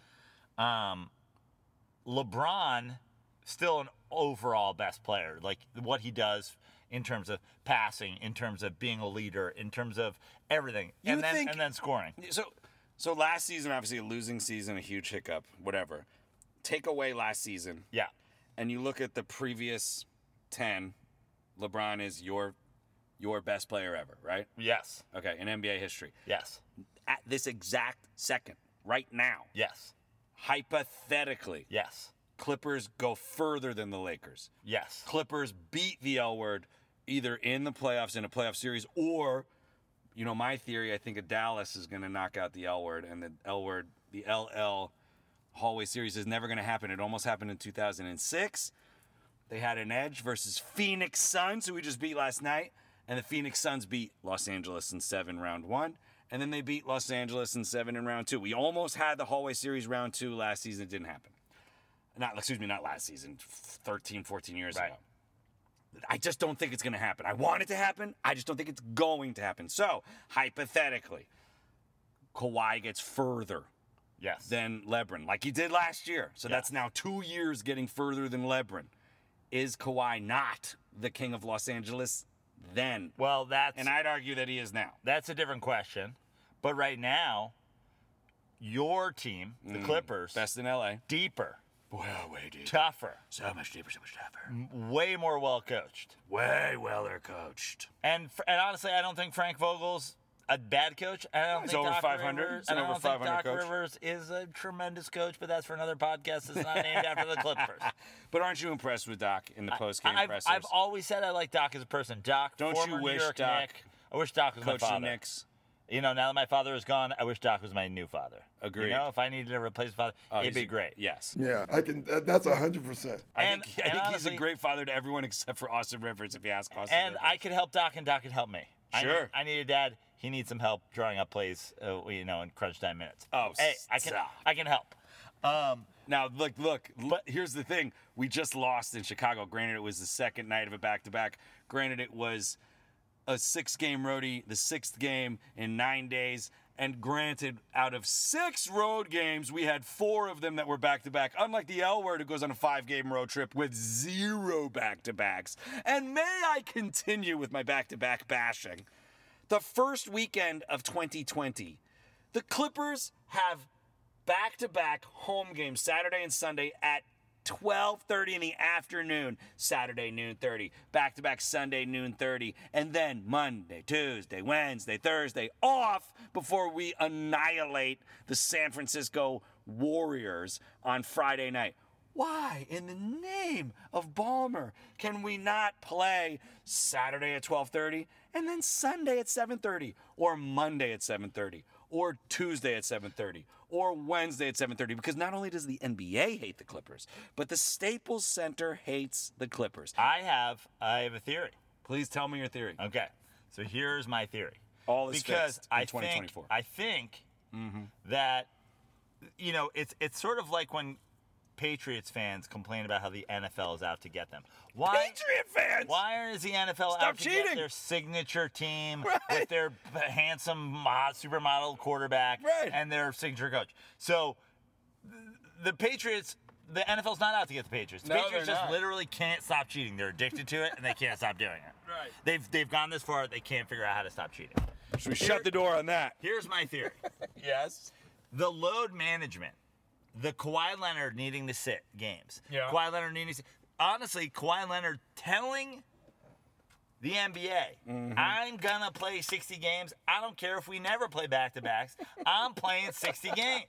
[SPEAKER 3] LeBron still an overall best player. Like what he does in terms of passing, in terms of being a leader, in terms of everything, and then scoring.
[SPEAKER 2] So last season, obviously a losing season, a huge hiccup, whatever. Take away last season.
[SPEAKER 3] Yeah.
[SPEAKER 2] And you look at the previous 10, LeBron is your best player ever, right?
[SPEAKER 3] Yes.
[SPEAKER 2] Okay, in NBA history.
[SPEAKER 3] Yes.
[SPEAKER 2] At this exact second, right now.
[SPEAKER 3] Yes.
[SPEAKER 2] Hypothetically.
[SPEAKER 3] Yes.
[SPEAKER 2] Clippers go further than the Lakers.
[SPEAKER 3] Yes.
[SPEAKER 2] Clippers beat the L word either in the playoffs, in a playoff series, or, my theory, I think Dallas is going to knock out the L word, and the L word, the LL hallway series is never going to happen. It almost happened in 2006. They had an edge versus Phoenix Suns, who we just beat last night, and the Phoenix Suns beat Los Angeles in 7 round 1, and then they beat Los Angeles in 7 in round 2. We almost had the hallway series round 2 last season. It didn't happen. Not last season, 13, 14 years ago. I just don't think it's going to happen. I want it to happen. I just don't think it's going to happen. So, hypothetically, Kawhi gets further than LeBron, like he did last year. So that's now 2 years getting further than LeBron. Is Kawhi not the king of Los Angeles then?
[SPEAKER 3] Well,
[SPEAKER 2] and I'd argue that he is now.
[SPEAKER 3] That's a different question. But right now, your team, the Clippers,
[SPEAKER 2] best in LA,
[SPEAKER 3] deeper.
[SPEAKER 2] Well, way deeper.
[SPEAKER 3] Tougher.
[SPEAKER 2] So much deeper, so much tougher.
[SPEAKER 3] Way more well coached.
[SPEAKER 2] Way weller coached.
[SPEAKER 3] And honestly, I don't think Frank Vogel's a bad coach. I don't
[SPEAKER 2] He's
[SPEAKER 3] think
[SPEAKER 2] over
[SPEAKER 3] Doc
[SPEAKER 2] 500.
[SPEAKER 3] Rivers,
[SPEAKER 2] He's an
[SPEAKER 3] I
[SPEAKER 2] over
[SPEAKER 3] don't think
[SPEAKER 2] 500
[SPEAKER 3] Doc
[SPEAKER 2] coach.
[SPEAKER 3] Rivers is a tremendous coach, but that's for another podcast. It's not named after the Clippers.
[SPEAKER 2] But aren't you impressed with Doc in the post-game pressers?
[SPEAKER 3] I've always said I like Doc as a person. Doc,
[SPEAKER 2] Don't
[SPEAKER 3] former
[SPEAKER 2] you
[SPEAKER 3] New
[SPEAKER 2] wish
[SPEAKER 3] York
[SPEAKER 2] Doc
[SPEAKER 3] Knick. I wish Doc was my
[SPEAKER 2] Coach
[SPEAKER 3] father.
[SPEAKER 2] the Knicks.
[SPEAKER 3] You know, now that my father is gone, I wish Doc was my new father.
[SPEAKER 2] Agreed.
[SPEAKER 3] You know, if I needed to replace father, it'd be great.
[SPEAKER 2] Yes.
[SPEAKER 4] Yeah, I can. That's 100%.
[SPEAKER 2] I
[SPEAKER 3] And-
[SPEAKER 2] think,
[SPEAKER 3] and
[SPEAKER 2] he's
[SPEAKER 3] honestly-
[SPEAKER 2] a great father to everyone except for Austin Rivers, if you ask Austin
[SPEAKER 3] And
[SPEAKER 2] Rivers.
[SPEAKER 3] I could help Doc, and Doc could help me.
[SPEAKER 2] Sure.
[SPEAKER 3] I need a dad. He needs some help drawing up plays, you know, in crunch time minutes.
[SPEAKER 2] Oh,
[SPEAKER 3] hey,
[SPEAKER 2] stop.
[SPEAKER 3] I can help.
[SPEAKER 2] Now, look. Here's the thing: we just lost in Chicago. Granted, it was the second night of a back-to-back. Granted, it was a 6-game roadie, the 6th game in 9 days. And granted, out of 6 road games, we had 4 of them that were back-to-back. Unlike the L Word, who goes on a 5-game road trip with 0 back-to-backs. And may I continue with my back-to-back bashing? The first weekend of 2020, the Clippers have back-to-back home games Saturday and Sunday at 12:30 in the afternoon. Saturday, noon 30. Back-to-back Sunday, noon 30. And then Monday, Tuesday, Wednesday, Thursday off before we annihilate the San Francisco Warriors on Friday night. Why, in the name of Ballmer, can we not play Saturday at 12:30 and then Sunday at 7:30 or Monday at 7:30 or Tuesday at 7:30 or Wednesday at 7:30? Because not only does the NBA hate the Clippers, but the Staples Center hates the Clippers.
[SPEAKER 3] I have a theory.
[SPEAKER 2] Please tell me your theory.
[SPEAKER 3] Okay, so here's my theory.
[SPEAKER 2] All is
[SPEAKER 3] because
[SPEAKER 2] fixed in 2024.
[SPEAKER 3] I think that, you know, it's sort of like when Patriots fans complain about how the NFL is out to get them. Why?
[SPEAKER 2] Patriot fans!
[SPEAKER 3] Why is the NFL
[SPEAKER 2] Stop
[SPEAKER 3] out to
[SPEAKER 2] cheating!
[SPEAKER 3] get their signature team
[SPEAKER 2] Right.
[SPEAKER 3] with their handsome supermodel quarterback
[SPEAKER 2] Right.
[SPEAKER 3] and their signature coach? So the Patriots, the NFL's not out to get the Patriots. The
[SPEAKER 2] No,
[SPEAKER 3] Patriots
[SPEAKER 2] they're
[SPEAKER 3] just
[SPEAKER 2] not.
[SPEAKER 3] literally can't stop cheating. They're addicted to it and they can't stop doing it.
[SPEAKER 2] Right.
[SPEAKER 3] They've gone this far, they can't figure out how to stop cheating.
[SPEAKER 2] So we shut the door on that.
[SPEAKER 3] Here's my theory.
[SPEAKER 2] Yes.
[SPEAKER 3] The load management, the Kawhi Leonard needing to sit games.
[SPEAKER 2] Yeah.
[SPEAKER 3] Kawhi Leonard needing to sit. Honestly, Kawhi Leonard telling the NBA, I'm going to play 60 games. I don't care if we never play back-to-backs. I'm playing 60 games.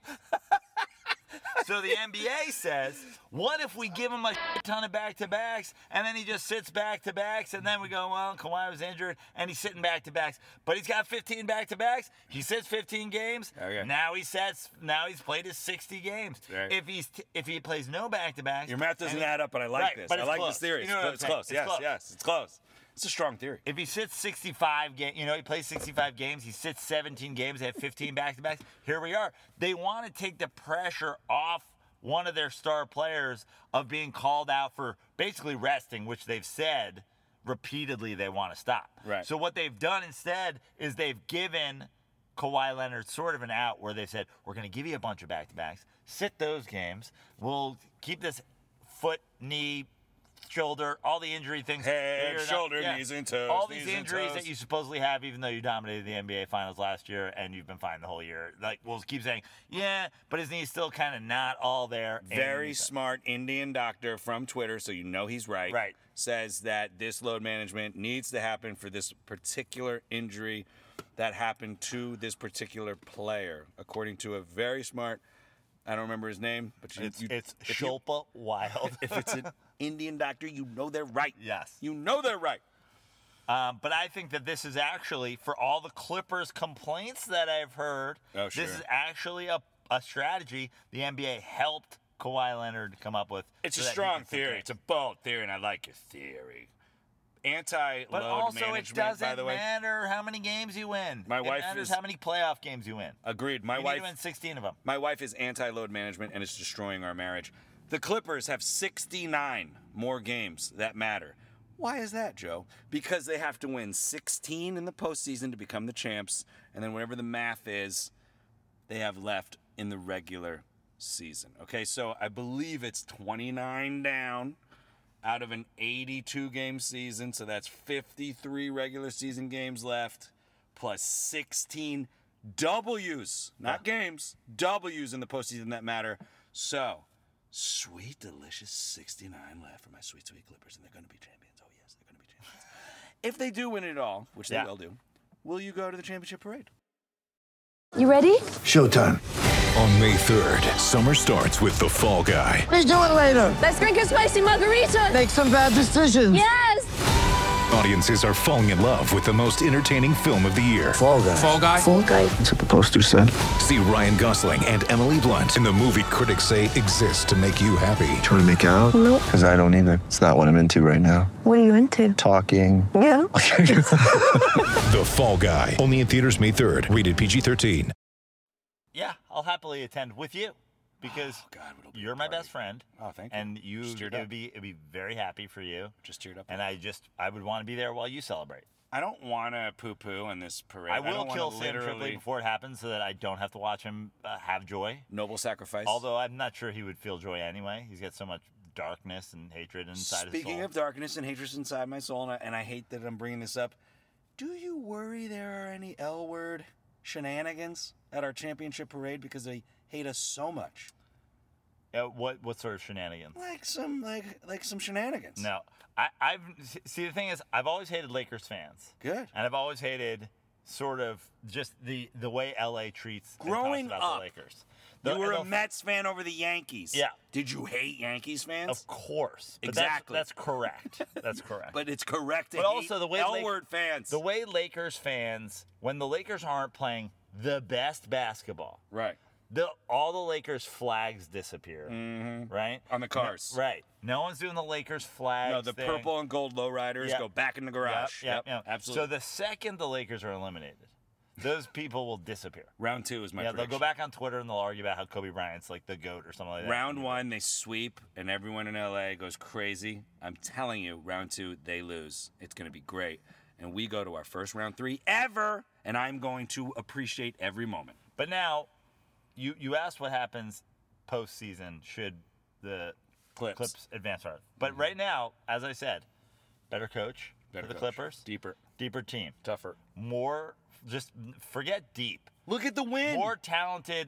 [SPEAKER 3] So the NBA says, what if we give him a ton of back-to-backs and then he just sits back-to-backs and then we go, well, Kawhi was injured and he's sitting back-to-backs. But he's got 15 back-to-backs. He sits 15 games.
[SPEAKER 2] Okay.
[SPEAKER 3] Now he's played his 60 games.
[SPEAKER 2] Right.
[SPEAKER 3] If he plays no back-to-backs.
[SPEAKER 2] Your math doesn't
[SPEAKER 3] and he-
[SPEAKER 2] add up, but I like
[SPEAKER 3] Right,
[SPEAKER 2] this.
[SPEAKER 3] but
[SPEAKER 2] I
[SPEAKER 3] it's
[SPEAKER 2] like
[SPEAKER 3] close.
[SPEAKER 2] this theory.
[SPEAKER 3] You know what I'm
[SPEAKER 2] It's
[SPEAKER 3] saying?
[SPEAKER 2] close.
[SPEAKER 3] It's
[SPEAKER 2] Yes,
[SPEAKER 3] close.
[SPEAKER 2] yes, it's close. It's a strong theory.
[SPEAKER 3] If he sits 65 games, you know, he plays 65 games, he sits 17 games, they have 15 back-to-backs. Here we are. They want to take the pressure off one of their star players of being called out for basically resting, which they've said repeatedly they want to stop.
[SPEAKER 2] Right.
[SPEAKER 3] So what they've done instead is they've given Kawhi Leonard sort of an out where they said, we're going to give you a bunch of back-to-backs, sit those games, we'll keep this foot, knee, shoulder, all the injury things.
[SPEAKER 2] Head,
[SPEAKER 3] figured out.
[SPEAKER 2] shoulder, knees and toes,
[SPEAKER 3] All these
[SPEAKER 2] knees and
[SPEAKER 3] injuries
[SPEAKER 2] toes.
[SPEAKER 3] that you supposedly have, even though you dominated the NBA Finals last year and you've been fine the whole year. Like, we'll keep saying, yeah, but his knee's still kind of not all there.
[SPEAKER 2] Very
[SPEAKER 3] And-
[SPEAKER 2] smart Indian doctor from Twitter, so you know he's right.
[SPEAKER 3] Right.
[SPEAKER 2] Says that this load management needs to happen for this particular injury that happened to this particular player, according to a very smart. I don't remember his name, but
[SPEAKER 3] It's
[SPEAKER 2] if you-
[SPEAKER 3] Shulpa Wild.
[SPEAKER 2] If it's an Indian doctor, you know they're right.
[SPEAKER 3] Yes.
[SPEAKER 2] You know they're right.
[SPEAKER 3] But I think that this is actually, for all the Clippers complaints that I've heard,
[SPEAKER 2] Oh, sure.
[SPEAKER 3] this is actually a strategy the NBA helped Kawhi Leonard come up with.
[SPEAKER 2] It's
[SPEAKER 3] so
[SPEAKER 2] a
[SPEAKER 3] that he
[SPEAKER 2] strong
[SPEAKER 3] can sit
[SPEAKER 2] theory.
[SPEAKER 3] games.
[SPEAKER 2] It's a bold theory, and I like your theory. Anti-load
[SPEAKER 3] But also, it
[SPEAKER 2] management,
[SPEAKER 3] doesn't
[SPEAKER 2] by the way.
[SPEAKER 3] matter how many games you win.
[SPEAKER 2] My wife
[SPEAKER 3] it matters
[SPEAKER 2] is-
[SPEAKER 3] how many playoff games you win.
[SPEAKER 2] Agreed. My
[SPEAKER 3] You
[SPEAKER 2] wife
[SPEAKER 3] need to win 16 of them.
[SPEAKER 2] My wife is anti-load management, and it's destroying our marriage. The Clippers have 69 more games that matter. Why is that, Joe? Because they have to win 16 in the postseason to become the champs, and then whatever the math is, they have left in the regular season. Okay, so I believe it's 29 down out of an 82-game season, so that's 53 regular season games left, plus 16 W's, not games, W's in the postseason that matter. So, sweet, delicious 69 left for my sweet, sweet Clippers, and they're going to be champions. Oh, yes, they're going to be champions. If they do win it all, which they
[SPEAKER 3] Yeah.
[SPEAKER 2] will do, will you go to the championship parade?
[SPEAKER 6] You ready?
[SPEAKER 1] Showtime.
[SPEAKER 7] On May 3rd, summer starts with The Fall Guy.
[SPEAKER 6] Let's do it later. Let's drink a spicy margarita. Make some bad decisions. Yes.
[SPEAKER 7] Audiences are falling in love with the most entertaining film of the year.
[SPEAKER 1] Fall Guy.
[SPEAKER 6] Fall guy.
[SPEAKER 1] That's what the poster said.
[SPEAKER 7] See Ryan Gosling and Emily Blunt in the movie critics say exists to make you happy.
[SPEAKER 1] Trying to make it out?
[SPEAKER 6] Nope.
[SPEAKER 1] Because I don't either. It's not what I'm into right now.
[SPEAKER 6] What are you into?
[SPEAKER 1] Talking.
[SPEAKER 6] Yeah.
[SPEAKER 7] The Fall Guy. Only in theaters May 3rd. Rated PG-13.
[SPEAKER 3] Yeah, I'll happily attend with you because
[SPEAKER 2] it'll be
[SPEAKER 3] you're
[SPEAKER 2] a
[SPEAKER 3] my
[SPEAKER 2] party.
[SPEAKER 3] best friend.
[SPEAKER 2] Oh, thank you.
[SPEAKER 3] And you,
[SPEAKER 2] Just cheered
[SPEAKER 3] it'd
[SPEAKER 2] up.
[SPEAKER 3] be very happy for you.
[SPEAKER 2] Just cheered up.
[SPEAKER 3] And I would want to be there while you celebrate.
[SPEAKER 2] I don't want to poo-poo on this parade.
[SPEAKER 3] I will
[SPEAKER 2] don't wanna
[SPEAKER 3] kill Sam Tripoli
[SPEAKER 2] literally
[SPEAKER 3] before it happens so that I don't have to watch him have joy.
[SPEAKER 2] noble sacrifice.
[SPEAKER 3] Although I'm not sure he would feel joy anyway. He's got so much darkness and hatred inside his
[SPEAKER 2] Speaking
[SPEAKER 3] soul.
[SPEAKER 2] of darkness and hatred inside my soul, and I hate that I'm bringing this up, do you worry there are any L-word shenanigans at our championship parade because they hate us so much?
[SPEAKER 3] What sort of shenanigans?
[SPEAKER 2] Like some shenanigans.
[SPEAKER 3] No, I've see the thing is I've always hated Lakers fans.
[SPEAKER 2] Good.
[SPEAKER 3] And I've always hated sort of just the way LA treats and
[SPEAKER 2] Growing
[SPEAKER 3] talks about
[SPEAKER 2] up,
[SPEAKER 3] the Lakers.
[SPEAKER 2] You were a Mets fan over the Yankees.
[SPEAKER 3] Yeah.
[SPEAKER 2] Did you hate Yankees fans?
[SPEAKER 3] Of course. But
[SPEAKER 2] Exactly.
[SPEAKER 3] That's correct. That's correct.
[SPEAKER 2] But it's correct to
[SPEAKER 3] But
[SPEAKER 2] hate
[SPEAKER 3] also the way
[SPEAKER 2] L-word fans.
[SPEAKER 3] The way Lakers fans, when the Lakers aren't playing the best basketball,
[SPEAKER 2] Right.
[SPEAKER 3] all the Lakers flags disappear. Right?
[SPEAKER 2] On the cars.
[SPEAKER 3] Right. No one's doing the Lakers flags.
[SPEAKER 2] No, the
[SPEAKER 3] thing.
[SPEAKER 2] purple and gold lowriders
[SPEAKER 3] Yep.
[SPEAKER 2] go back in the garage.
[SPEAKER 3] Yep.
[SPEAKER 2] Absolutely.
[SPEAKER 3] So the second the Lakers are eliminated, those people will disappear.
[SPEAKER 2] Round 2 is my
[SPEAKER 3] Yeah,
[SPEAKER 2] prediction.
[SPEAKER 3] they'll go back on Twitter and they'll argue about how Kobe Bryant's like the GOAT or something like that.
[SPEAKER 2] Round 1, they sweep, and everyone in LA goes crazy. I'm telling you, round 2, they lose. It's going to be great. And we go to our first round 3 ever, and I'm going to appreciate every moment.
[SPEAKER 3] But now, you asked what happens postseason should the Clips advance further. But right now, as I said, better coach for the
[SPEAKER 2] coach.
[SPEAKER 3] Clippers.
[SPEAKER 2] Deeper
[SPEAKER 3] team.
[SPEAKER 2] tougher.
[SPEAKER 3] More, just forget deep.
[SPEAKER 2] Look at the win.
[SPEAKER 3] More talented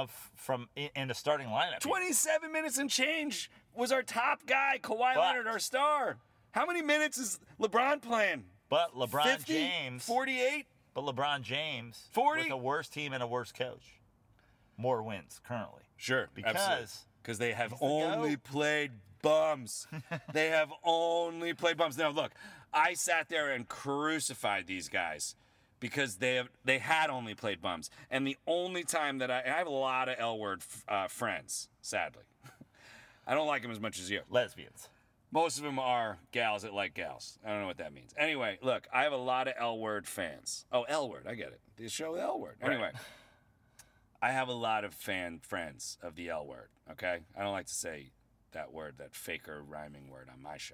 [SPEAKER 3] in the starting lineup.
[SPEAKER 2] 27 minutes and change was our top guy, Kawhi
[SPEAKER 3] But-
[SPEAKER 2] Leonard, our star. How many minutes is LeBron playing?
[SPEAKER 3] But LeBron
[SPEAKER 2] 50?
[SPEAKER 3] James.
[SPEAKER 2] 48?
[SPEAKER 3] But LeBron James
[SPEAKER 2] 40?
[SPEAKER 3] with a worse team and a worse coach. More wins currently.
[SPEAKER 2] Sure,
[SPEAKER 3] Because
[SPEAKER 2] they have
[SPEAKER 3] he's the
[SPEAKER 2] only
[SPEAKER 3] GOAT.
[SPEAKER 2] played bums. They have only played bums. Now look, I sat there and crucified these guys because they had only played bums. And the only time that I have a lot of L-word friends, sadly. I don't like them as much as you.
[SPEAKER 3] Lesbians.
[SPEAKER 2] Most of them are gals that like gals. I don't know what that means. Anyway, look, I have a lot of L-word fans. Oh, L-word, I get it. The show L-word. Anyway, I have a lot of friends of the L-word, okay? I don't like to say that word, that faker rhyming word on my show.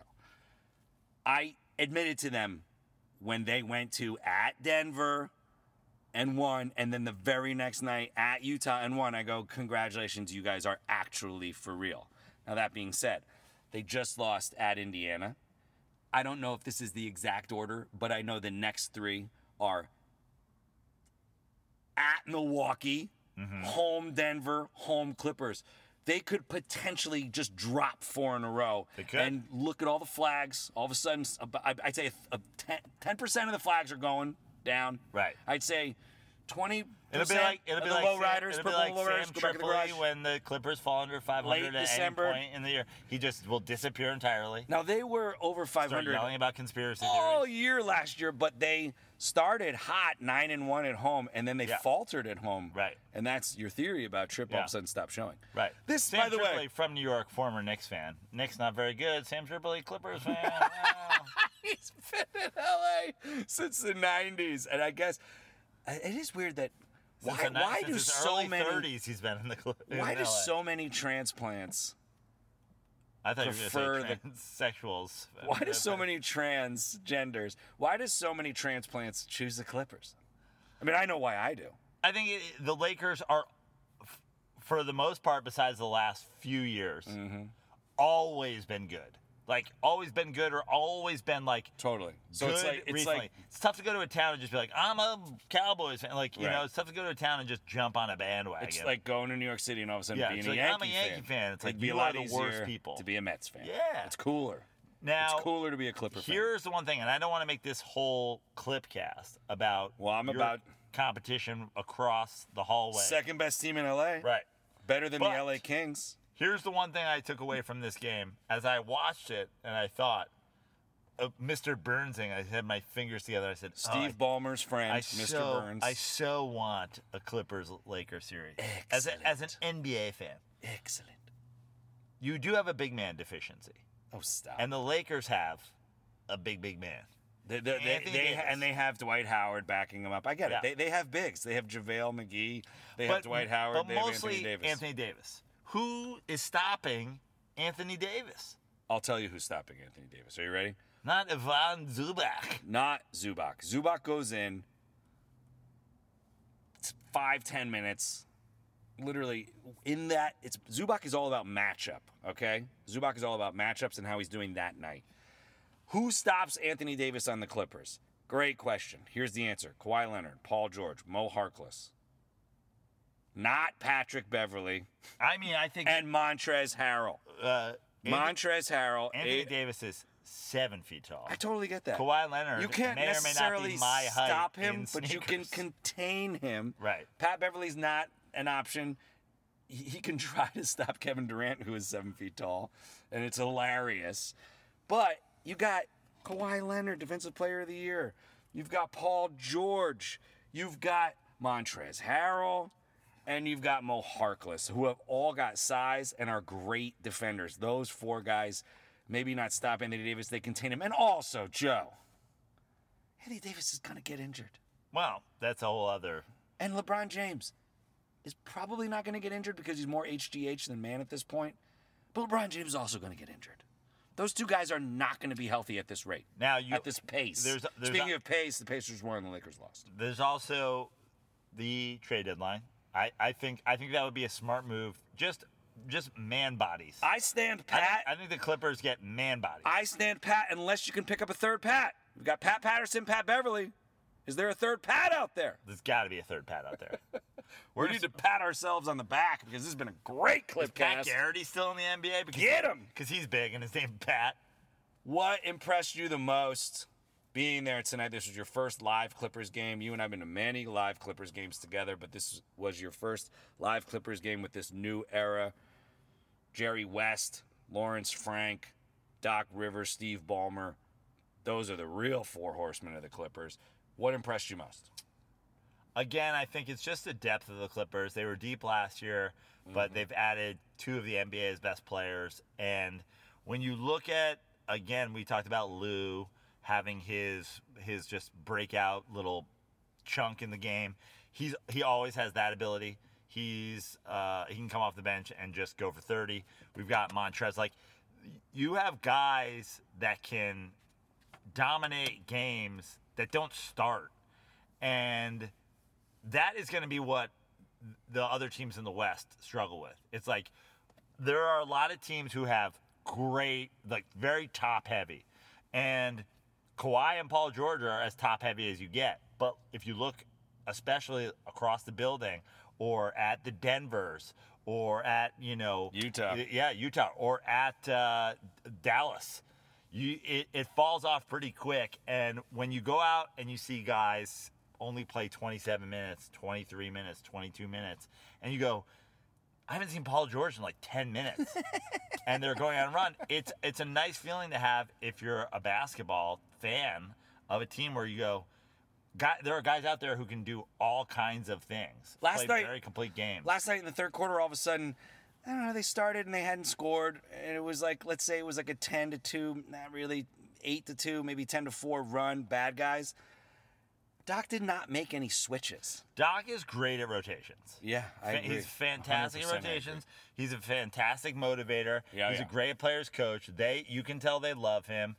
[SPEAKER 2] I admitted to them when they went to at Denver and won, and then the very next night at Utah and won, I go, congratulations, you guys are actually for real. Now, that being said, they just lost at Indiana. I don't know if this is the exact order, but I know the next 3 are at Milwaukee, home Denver, home Clippers. They could potentially just drop 4 in a row.
[SPEAKER 3] They could.
[SPEAKER 2] And look at all the flags. All of a sudden, I'd say 10% of the flags are going down.
[SPEAKER 3] Right.
[SPEAKER 2] I'd say 20%
[SPEAKER 3] It'll be like
[SPEAKER 2] of the low riders,
[SPEAKER 3] it'll be
[SPEAKER 2] purple
[SPEAKER 3] like
[SPEAKER 2] low riders,
[SPEAKER 3] Sam
[SPEAKER 2] go back to the
[SPEAKER 3] Tripoli
[SPEAKER 2] garage.
[SPEAKER 3] when the Clippers fall under 500
[SPEAKER 2] Late
[SPEAKER 3] at
[SPEAKER 2] December.
[SPEAKER 3] any point in the year. He just will disappear entirely.
[SPEAKER 2] Now, they were over
[SPEAKER 3] Start
[SPEAKER 2] 500
[SPEAKER 3] yelling about conspiracy
[SPEAKER 2] all
[SPEAKER 3] theories.
[SPEAKER 2] year last year, but they started hot 9-1 at home, and then they faltered at home.
[SPEAKER 3] Right.
[SPEAKER 2] And that's your theory about Tripp all of a sudden stopped showing.
[SPEAKER 3] Right.
[SPEAKER 2] This,
[SPEAKER 3] Sam
[SPEAKER 2] by the
[SPEAKER 3] Tripoli
[SPEAKER 2] way,
[SPEAKER 3] from New York, former Knicks fan. Knicks not very good. Sam Tripoli, Clippers fan. Wow.
[SPEAKER 2] he's been in LA since the 90s, and I guess it is weird that
[SPEAKER 3] Since
[SPEAKER 2] why do
[SPEAKER 3] his
[SPEAKER 2] so
[SPEAKER 3] early
[SPEAKER 2] many
[SPEAKER 3] 30s he's been in the
[SPEAKER 2] why
[SPEAKER 3] in
[SPEAKER 2] do
[SPEAKER 3] LA.
[SPEAKER 2] so many transplants
[SPEAKER 3] I thought you were
[SPEAKER 2] prefer
[SPEAKER 3] going to say transsexuals.
[SPEAKER 2] why do so many transgenders why do so many transplants choose the Clippers? I mean, I know why I do.
[SPEAKER 3] I think the Lakers are, for the most part, besides the last few years, always been good. Like, always been good or always been, like,
[SPEAKER 2] Totally. So
[SPEAKER 3] good
[SPEAKER 2] it's like
[SPEAKER 3] recently. It's tough to go to a town and just be like, I'm a Cowboys fan. Like, you
[SPEAKER 2] Right.
[SPEAKER 3] know, it's tough to go to a town and just jump on a bandwagon.
[SPEAKER 2] it's like going to New York City and all of a sudden
[SPEAKER 3] Yeah,
[SPEAKER 2] being
[SPEAKER 3] it's
[SPEAKER 2] a
[SPEAKER 3] like,
[SPEAKER 2] Yankee
[SPEAKER 3] I'm a Yankee fan. It's like,
[SPEAKER 2] It'd be
[SPEAKER 3] you
[SPEAKER 2] a lot
[SPEAKER 3] are the worst
[SPEAKER 2] easier
[SPEAKER 3] people.
[SPEAKER 2] to be a Mets fan.
[SPEAKER 3] Yeah.
[SPEAKER 2] It's cooler.
[SPEAKER 3] Now,
[SPEAKER 2] It's cooler to be a Clipper fan.
[SPEAKER 3] here's the one thing, and I don't want to make this whole clip cast about your competition across the hallway.
[SPEAKER 2] Second best team in LA.
[SPEAKER 3] Right.
[SPEAKER 2] Better than
[SPEAKER 3] But
[SPEAKER 2] the LA Kings.
[SPEAKER 3] Here's the one thing I took away from this game. As I watched it and I thought, Mr. Burnsing, I had my fingers together. I said,
[SPEAKER 2] Steve Ballmer's friend, Mr. Burns.
[SPEAKER 3] I so want a Clippers-Lakers series. As an NBA fan.
[SPEAKER 2] Excellent.
[SPEAKER 3] You do have a big man deficiency.
[SPEAKER 2] Oh, stop.
[SPEAKER 3] And the Lakers have a big man.
[SPEAKER 2] They have Dwight Howard backing them up. I get it. They have bigs. They have JaVale McGee. They have Dwight Howard.
[SPEAKER 3] But
[SPEAKER 2] they have
[SPEAKER 3] mostly
[SPEAKER 2] Anthony Davis.
[SPEAKER 3] Who is stopping Anthony Davis?
[SPEAKER 2] I'll tell you who's stopping Anthony Davis. Are you ready?
[SPEAKER 3] Not Ivan Zubac.
[SPEAKER 2] Not Zubac. Zubac goes in. It's 5-10 minutes. Literally, in that, Zubac is all about matchup, okay? Zubac is all about matchups and how he's doing that night. Who stops Anthony Davis on the Clippers? Great question. Here's the answer. Kawhi Leonard, Paul George, Mo Harkless. Not Patrick Beverly.
[SPEAKER 3] I think...
[SPEAKER 2] And Montrezl Harrell. Montrezl Harrell.
[SPEAKER 3] Anthony Davis is 7 feet tall.
[SPEAKER 2] I totally get that.
[SPEAKER 3] Kawhi Leonard
[SPEAKER 2] you can't
[SPEAKER 3] may
[SPEAKER 2] necessarily
[SPEAKER 3] or may not be my height
[SPEAKER 2] stop him, but
[SPEAKER 3] sneakers.
[SPEAKER 2] you can contain him.
[SPEAKER 3] Right.
[SPEAKER 2] Pat Beverly's not an option. He can try to stop Kevin Durant, who is 7 feet tall, and it's hilarious. But you got Kawhi Leonard, Defensive Player of the Year. You've got Paul George. You've got Montrezl Harrell. And you've got Mo Harkless, who have all got size and are great defenders. Those 4 guys, maybe not stop Anthony Davis, they contain him. And also, Joe, Anthony Davis is going to get injured.
[SPEAKER 3] Well, that's a whole other...
[SPEAKER 2] And LeBron James is probably not going to get injured because he's more HGH than man at this point. But LeBron James is also going to get injured. Those 2 guys are not going to be healthy at this rate, at this pace. Speaking of pace, the Pacers won and the Lakers lost.
[SPEAKER 3] There's also the trade deadline. I think that would be a smart move. Just man bodies.
[SPEAKER 2] I stand pat.
[SPEAKER 3] I think the Clippers get man bodies.
[SPEAKER 2] I stand pat unless you can pick up a third Pat. We've got Pat Patterson, Pat Beverly. Is there a third Pat out there?
[SPEAKER 3] There's got to be a third Pat out there.
[SPEAKER 2] We need to pat ourselves on the back because this has been a great clip
[SPEAKER 3] Pat
[SPEAKER 2] cast.
[SPEAKER 3] Garrity still in the NBA?
[SPEAKER 2] Get him!
[SPEAKER 3] Because he's big and his name's Pat.
[SPEAKER 2] What impressed you the most being there tonight? This was your first live Clippers game. You and I have been to many live Clippers games together, but this was your first live Clippers game with this new era. Jerry West, Lawrence Frank, Doc Rivers, Steve Ballmer. Those are the real 4 horsemen of the Clippers. What impressed you most?
[SPEAKER 3] Again, I think it's just the depth of the Clippers. They were deep last year, but they've added 2 of the NBA's best players. And when you look at, again, we talked about Lou having his just breakout little chunk in the game. He always has that ability. He can come off the bench and just go for 30. We've got Montrezl. Like, you have guys that can dominate games that don't start. And that is going to be what the other teams in the West struggle with. It's like there are a lot of teams who have great, like very top heavy. And Kawhi and Paul George are as top heavy as you get. But if you look especially across the building or at the Denvers or at,
[SPEAKER 2] Utah.
[SPEAKER 3] Yeah, Utah. Or at Dallas. It falls off pretty quick. And when you go out and you see guys only play 27 minutes, 23 minutes, 22 minutes, and you go, I haven't seen Paul George in like 10 minutes. And they're going on a run. It's a nice feeling to have if you're a basketball fan of a team where you go, there are guys out there who can do all kinds of things.
[SPEAKER 2] Last night,
[SPEAKER 3] very complete games.
[SPEAKER 2] Last night in the third quarter, all of a sudden, I don't know, they started and they hadn't scored. And it was like, let's say it was like a 10-2, not really 8-2, maybe 10-4 run, bad guys. Doc did not make any switches.
[SPEAKER 3] Doc is great at rotations.
[SPEAKER 2] Yeah, I agree.
[SPEAKER 3] He's fantastic at rotations. He's a fantastic motivator.
[SPEAKER 2] Yeah,
[SPEAKER 3] He's a great players coach. You can tell they love him.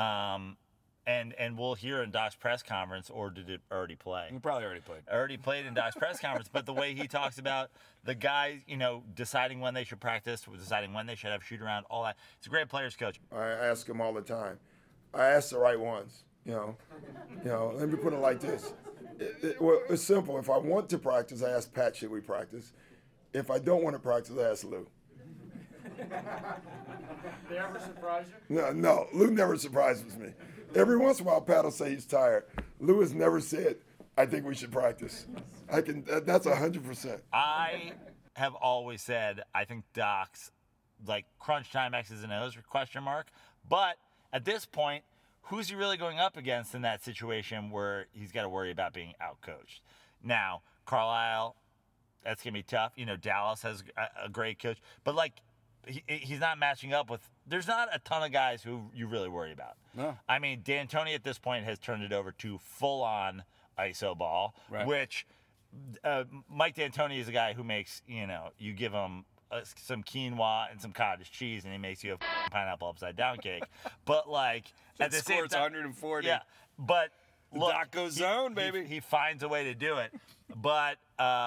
[SPEAKER 3] And we'll hear in Doc's press conference, or did it already play?
[SPEAKER 2] He probably already played.
[SPEAKER 3] Already played in Doc's press conference, but the way he talks about the guys, deciding when they should practice, deciding when they should have shoot around, all that. He's a great players coach.
[SPEAKER 4] I ask him all the time. I ask the right ones. Let me put it like this. It's simple. If I want to practice, I ask Pat, should we practice? If I don't want to practice, I ask Lou.
[SPEAKER 8] They ever surprise you?
[SPEAKER 4] No, Lou never surprises me. Every once in a while, Pat will say he's tired. Lou has never said, I think we should practice. That's 100%.
[SPEAKER 3] I have always said I think Doc's like crunch time X's and O's question mark. But at this point, who's he really going up against in that situation where he's got to worry about being outcoached? Now, Carlisle, that's going to be tough. You know, Dallas has a great coach. But, like, he's not matching up with – there's not a ton of guys who you really worry about.
[SPEAKER 2] No.
[SPEAKER 3] I mean, D'Antoni at this point has turned it over to full-on iso ball,
[SPEAKER 2] Right.
[SPEAKER 3] which Mike D'Antoni is a guy who makes, you know, you give him some quinoa and some cottage cheese, and he makes you a pineapple upside-down cake. But, like, at the same
[SPEAKER 2] Scores
[SPEAKER 3] time –
[SPEAKER 2] 140.
[SPEAKER 3] yeah, but – look,
[SPEAKER 2] Doc goes zone, baby.
[SPEAKER 3] He finds a way to do it. But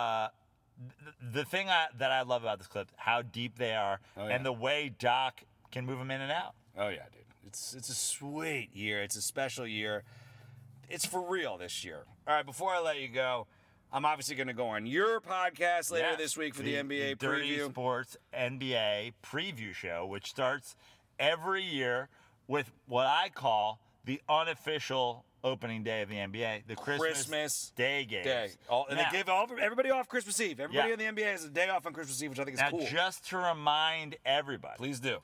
[SPEAKER 3] the thing that I love about this clip, how deep they are, and the way Doc can move them in and out.
[SPEAKER 2] Oh, yeah, dude. It's a sweet year. It's a special year. It's for real this year. All right, before I let you go, I'm obviously going to go on your podcast later
[SPEAKER 3] Yes,
[SPEAKER 2] this week for the NBA
[SPEAKER 3] Dirty
[SPEAKER 2] preview.
[SPEAKER 3] Sports NBA preview show, which starts every year with what I call the unofficial opening day of the NBA, the Christmas Day games.
[SPEAKER 2] And
[SPEAKER 3] Now-
[SPEAKER 2] they give everybody off Christmas Eve. Everybody
[SPEAKER 3] Yeah.
[SPEAKER 2] in the NBA has a day off on Christmas Eve, which I think is
[SPEAKER 3] Now,
[SPEAKER 2] cool.
[SPEAKER 3] just to remind everybody,
[SPEAKER 2] Please do.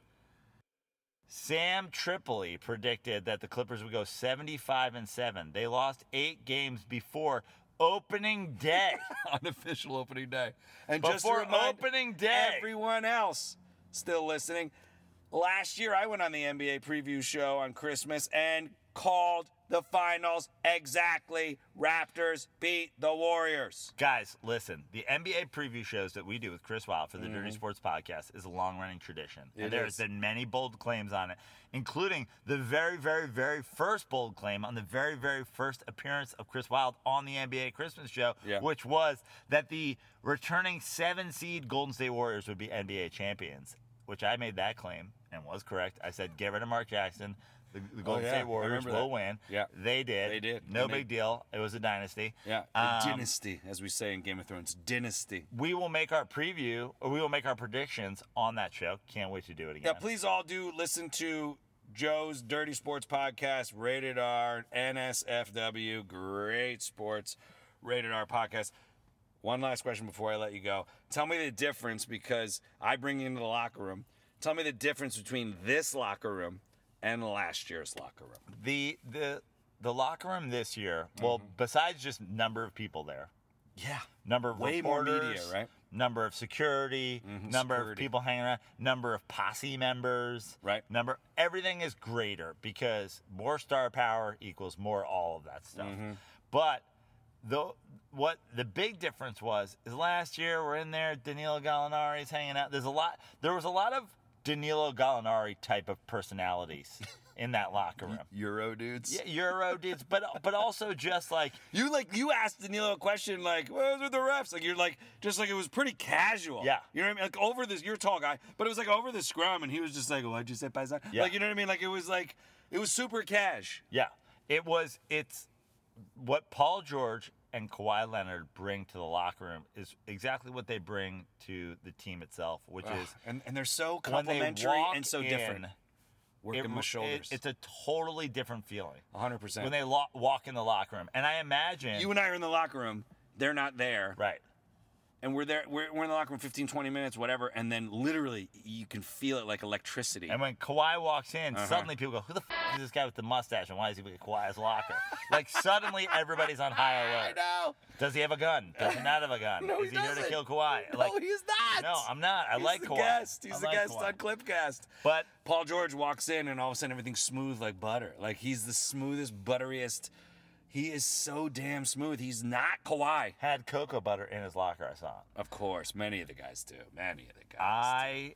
[SPEAKER 3] Sam Tripoli predicted that the Clippers would go 75-7. They lost 8 games before opening day.
[SPEAKER 2] Unofficial opening day. And just to
[SPEAKER 3] Before
[SPEAKER 2] remind
[SPEAKER 3] opening day.
[SPEAKER 2] everyone else still listening, last year I went on the NBA preview show on Christmas and called the finals exactly. Raptors beat the Warriors.
[SPEAKER 3] Guys, listen, the NBA preview shows that we do with Chris Wilde for the Dirty Sports Podcast is a long-running tradition.
[SPEAKER 2] It
[SPEAKER 3] And there's
[SPEAKER 2] is.
[SPEAKER 3] been many bold claims on it, including the very, very, very first bold claim on the very, very first appearance of Chris Wilde on the NBA Christmas show,
[SPEAKER 2] Yeah.
[SPEAKER 3] which was that the returning 7-seed Golden State Warriors would be NBA champions, which I made that claim and was correct. I said, get rid of Mark Jackson. The Golden
[SPEAKER 2] yeah,
[SPEAKER 3] State
[SPEAKER 2] I
[SPEAKER 3] Warriors
[SPEAKER 2] remember
[SPEAKER 3] will
[SPEAKER 2] that.
[SPEAKER 3] win.
[SPEAKER 2] Yeah.
[SPEAKER 3] They did.
[SPEAKER 2] They did.
[SPEAKER 3] No
[SPEAKER 2] And they-
[SPEAKER 3] big deal. It was a dynasty.
[SPEAKER 2] Yeah, dynasty, as we say in Game of Thrones. Dynasty.
[SPEAKER 3] We will make our preview, or we will make our predictions on that show. Can't wait to do it again.
[SPEAKER 2] Yeah, please all do listen to Joe's Dirty Sports Podcast, Rated R, NSFW, great sports, Rated R podcast. One last question before I let you go. Tell me the difference, because I bring you into the locker room. Tell me the difference between this locker room and last year's locker room.
[SPEAKER 3] The locker room this year, well, besides just number of people there,
[SPEAKER 2] Yeah.
[SPEAKER 3] number of
[SPEAKER 2] Way more
[SPEAKER 3] reporters,
[SPEAKER 2] media, right?
[SPEAKER 3] number of security, number of
[SPEAKER 2] security.
[SPEAKER 3] people hanging around, number of posse members,
[SPEAKER 2] Right.
[SPEAKER 3] everything is greater because more star power equals more all of that stuff. But what the big difference was is last year we're in there, Danilo Gallinari's hanging out. There was a lot of Danilo Gallinari type of personalities in that locker room.
[SPEAKER 2] Euro dudes.
[SPEAKER 3] Yeah, Euro dudes, but also just like
[SPEAKER 2] You asked Danilo a question like, "What was with the refs?" Like you're like, just like it was pretty casual.
[SPEAKER 3] Yeah.
[SPEAKER 2] You know what I mean? Like over this, you're a tall guy, but it was like over the scrum, and he was just like, "What'd you say, Paisan?"
[SPEAKER 3] Yeah.
[SPEAKER 2] Like you know what I mean? Like it was super cash.
[SPEAKER 3] yeah, it's what Paul George and Kawhi Leonard bring to the locker room is exactly what they bring to the team itself, which is
[SPEAKER 2] And they're so
[SPEAKER 3] when they
[SPEAKER 2] complimentary
[SPEAKER 3] walk
[SPEAKER 2] and so
[SPEAKER 3] in,
[SPEAKER 2] different. Working my shoulders.
[SPEAKER 3] it's a totally different feeling
[SPEAKER 2] 100%.
[SPEAKER 3] when they walk in the locker room, and I imagine
[SPEAKER 2] You and I are in the locker room. They're not there.
[SPEAKER 3] right.
[SPEAKER 2] And we're there. We're in the locker room 15, 20 minutes, whatever. And then literally you can feel it like electricity.
[SPEAKER 3] And when Kawhi walks in, suddenly people go, "Who the f is this guy with the mustache, and why is he with Kawhi's locker?" Like suddenly everybody's on high alert.
[SPEAKER 2] know.
[SPEAKER 3] Does he have a gun? Does he not have a gun?
[SPEAKER 2] No,
[SPEAKER 3] is
[SPEAKER 2] he
[SPEAKER 3] he here to
[SPEAKER 2] doesn't.
[SPEAKER 3] kill Kawhi?
[SPEAKER 2] No,
[SPEAKER 3] like,
[SPEAKER 2] he's not.
[SPEAKER 3] No, I'm not. I
[SPEAKER 2] He's
[SPEAKER 3] like
[SPEAKER 2] the
[SPEAKER 3] Kawhi.
[SPEAKER 2] guest. He's
[SPEAKER 3] I
[SPEAKER 2] the
[SPEAKER 3] like
[SPEAKER 2] guest
[SPEAKER 3] Kawhi.
[SPEAKER 2] on Clipcast.
[SPEAKER 3] But
[SPEAKER 2] Paul George walks in, and all of a sudden everything's smooth like butter. Like he's the smoothest, butteriest. He is so damn smooth. He's not Kawhi.
[SPEAKER 3] had cocoa butter in his locker. I saw it.
[SPEAKER 2] Of course, many of the guys do. Many of the guys.
[SPEAKER 3] I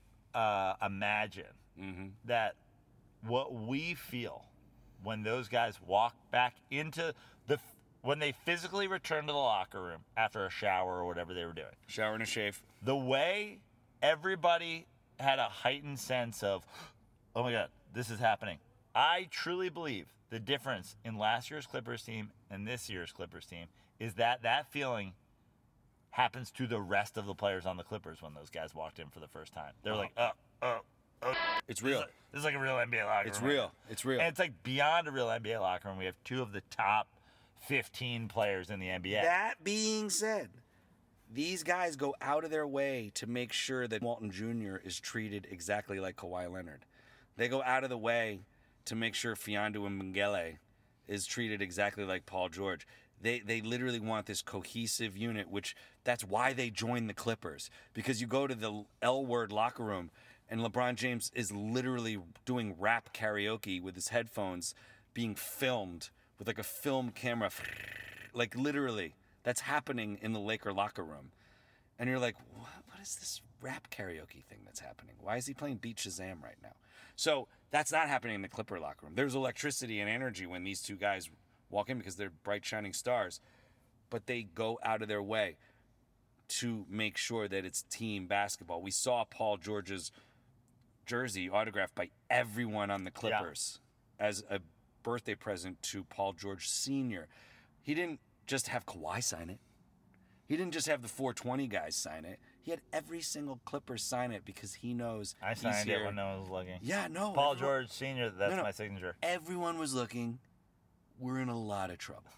[SPEAKER 3] imagine that what we feel when those guys walk back into when they physically return to the locker room after a shower or whatever they were doing,
[SPEAKER 2] Shower and a shave.
[SPEAKER 3] the way everybody had a heightened sense of, oh my God, this is happening. I truly believe the difference in last year's Clippers team and this year's Clippers team is that feeling happens to the rest of the players on the Clippers when those guys walked in for the first time. They're like, oh,
[SPEAKER 2] It's real.
[SPEAKER 3] This is like a real NBA locker room.
[SPEAKER 2] It's real. It's real.
[SPEAKER 3] And it's like beyond a real NBA locker room. We have 2 of the top 15 players in the NBA.
[SPEAKER 2] That being said, these guys go out of their way to make sure that Walton Jr. is treated exactly like Kawhi Leonard. They go out of the way to make sure Mfiondu Mngele is treated exactly like Paul George. They literally want this cohesive unit, which that's why they joined the Clippers. Because you go to the L-word locker room, and LeBron James is literally doing rap karaoke with his headphones being filmed with like a film camera. Like literally, that's happening in the Laker locker room. And you're like, what is this rap karaoke thing that's happening? Why is he playing Beat Shazam right now? So that's not happening in the Clipper locker room. There's electricity and energy when these 2 guys walk in because they're bright, shining stars. But they go out of their way to make sure that it's team basketball. We saw Paul George's jersey autographed by everyone on the Clippers as a birthday present to Paul George Sr. He didn't just have Kawhi sign it. He didn't just have the 420 guys sign it. He had every single Clipper sign it because he knows
[SPEAKER 3] I signed it when no one was looking.
[SPEAKER 2] Yeah, no.
[SPEAKER 3] Paul George Sr., that's my signature.
[SPEAKER 2] Everyone was looking. We're in a lot of trouble.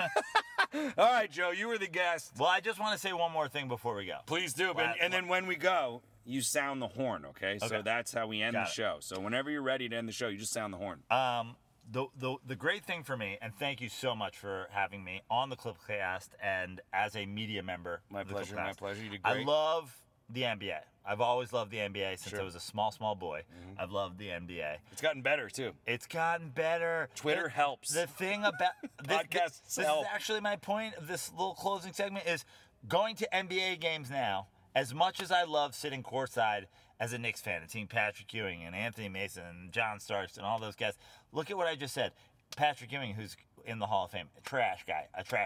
[SPEAKER 2] All right, Joe, you were the guest.
[SPEAKER 3] Well, I just want to say one more thing before we go.
[SPEAKER 2] Please do. And then when we go, you sound the horn, okay? So that's how we end the show. So whenever you're ready to end the show, you just sound the horn.
[SPEAKER 3] The great thing for me, and thank you so much for having me on the Clipcast and as a media member.
[SPEAKER 2] My pleasure, my pleasure. You did great.
[SPEAKER 3] I love the NBA. I've always loved the NBA since I was a small boy. Mm-hmm. I've loved the NBA.
[SPEAKER 2] It's gotten better, too.
[SPEAKER 3] It's gotten better.
[SPEAKER 2] Twitter helps.
[SPEAKER 3] The thing about
[SPEAKER 2] podcasts
[SPEAKER 3] this is actually my point of this little closing segment is going to NBA games now. As much as I love sitting courtside as a Knicks fan and seeing Patrick Ewing and Anthony Mason and John Starks and all those guys, look at what I just said. Patrick Ewing, who's in the Hall of Fame, a trash guy.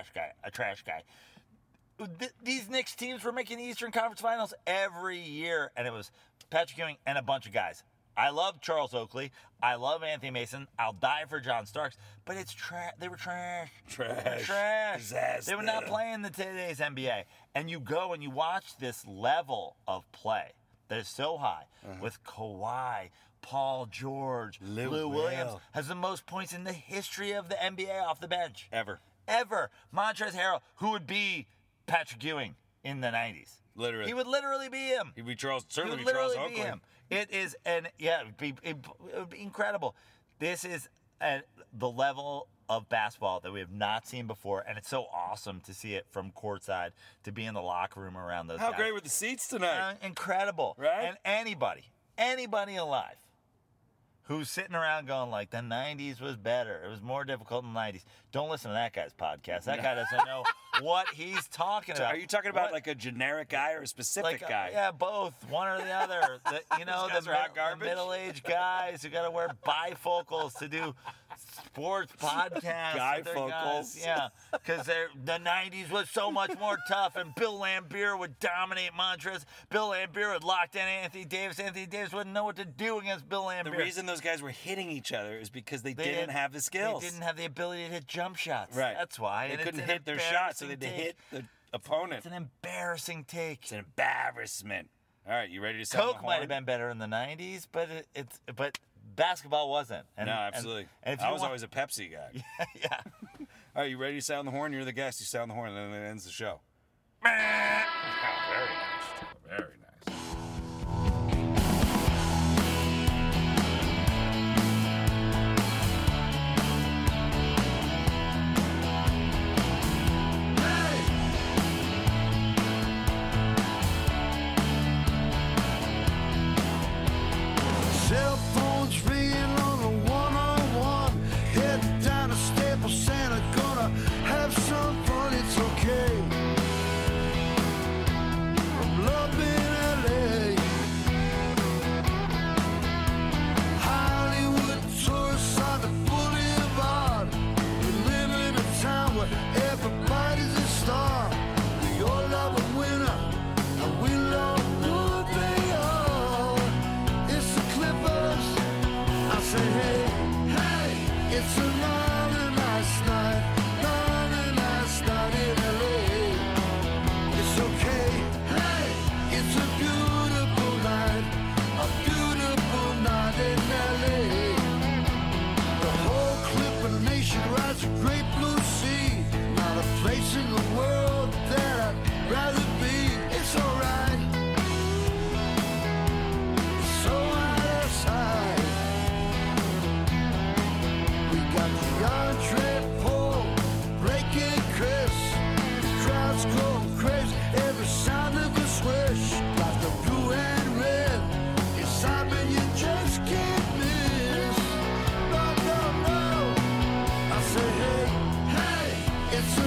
[SPEAKER 3] These Knicks teams were making the Eastern Conference Finals every year, and it was Patrick Ewing and a bunch of guys. I love Charles Oakley. I love Anthony Mason. I'll die for John Starks. But it's trash. They were trash. Trash.
[SPEAKER 2] Disaster.
[SPEAKER 3] They were not playing today's NBA. And you go and you watch this level of play that is so high with Kawhi, Paul George, Lou Williams has the most points in the history of the NBA off the bench.
[SPEAKER 2] Ever.
[SPEAKER 3] Montrezl Harrell, who would be Patrick Ewing in the 90s.
[SPEAKER 2] Literally.
[SPEAKER 3] He would literally be him.
[SPEAKER 2] He'd be Charles Oakley.
[SPEAKER 3] Him. It is, it would be incredible. This is the level of basketball that we have not seen before, and it's so awesome to see it from courtside, to be in the locker room around those guys.
[SPEAKER 2] How great were the seats tonight?
[SPEAKER 3] Incredible.
[SPEAKER 2] Right?
[SPEAKER 3] And anybody alive who's sitting around going like, the 90s was better. It was more difficult in the 90s. Don't listen to that guy's podcast. That guy doesn't know what he's talking about.
[SPEAKER 2] Are you talking about like a generic guy or a specific guy?
[SPEAKER 3] Yeah, both. One or the other. The middle-aged guys who got to wear bifocals to do sports podcasts.
[SPEAKER 2] Guy-focals.
[SPEAKER 3] Yeah, because the 90s was so much more tough, and Bill Laimbeer would dominate Montrezl. Bill Laimbeer would lock down Anthony Davis. Anthony Davis wouldn't know what to do against Bill Laimbeer.
[SPEAKER 2] The reason those guys were hitting each other is because they didn't have the skills.
[SPEAKER 3] They didn't have the ability to hit jump shots.
[SPEAKER 2] Right.
[SPEAKER 3] That's why.
[SPEAKER 2] They couldn't hit their shots, so they had to hit the opponent.
[SPEAKER 3] It's an embarrassing take.
[SPEAKER 2] It's an embarrassment. All right, you ready to sound the horn?
[SPEAKER 3] Coke might have been better in the 90s, but basketball wasn't.
[SPEAKER 2] No, absolutely. And I was always a Pepsi guy.
[SPEAKER 3] Yeah.
[SPEAKER 2] All right, you ready to sound the horn? You're the guest. You sound the horn, and then it ends the show.
[SPEAKER 3] Very nice.
[SPEAKER 2] Very nice.
[SPEAKER 9] Cell phones ringing on the 101. Heading down to Staples Center, gonna have some fun. It's okay. I'm loving It's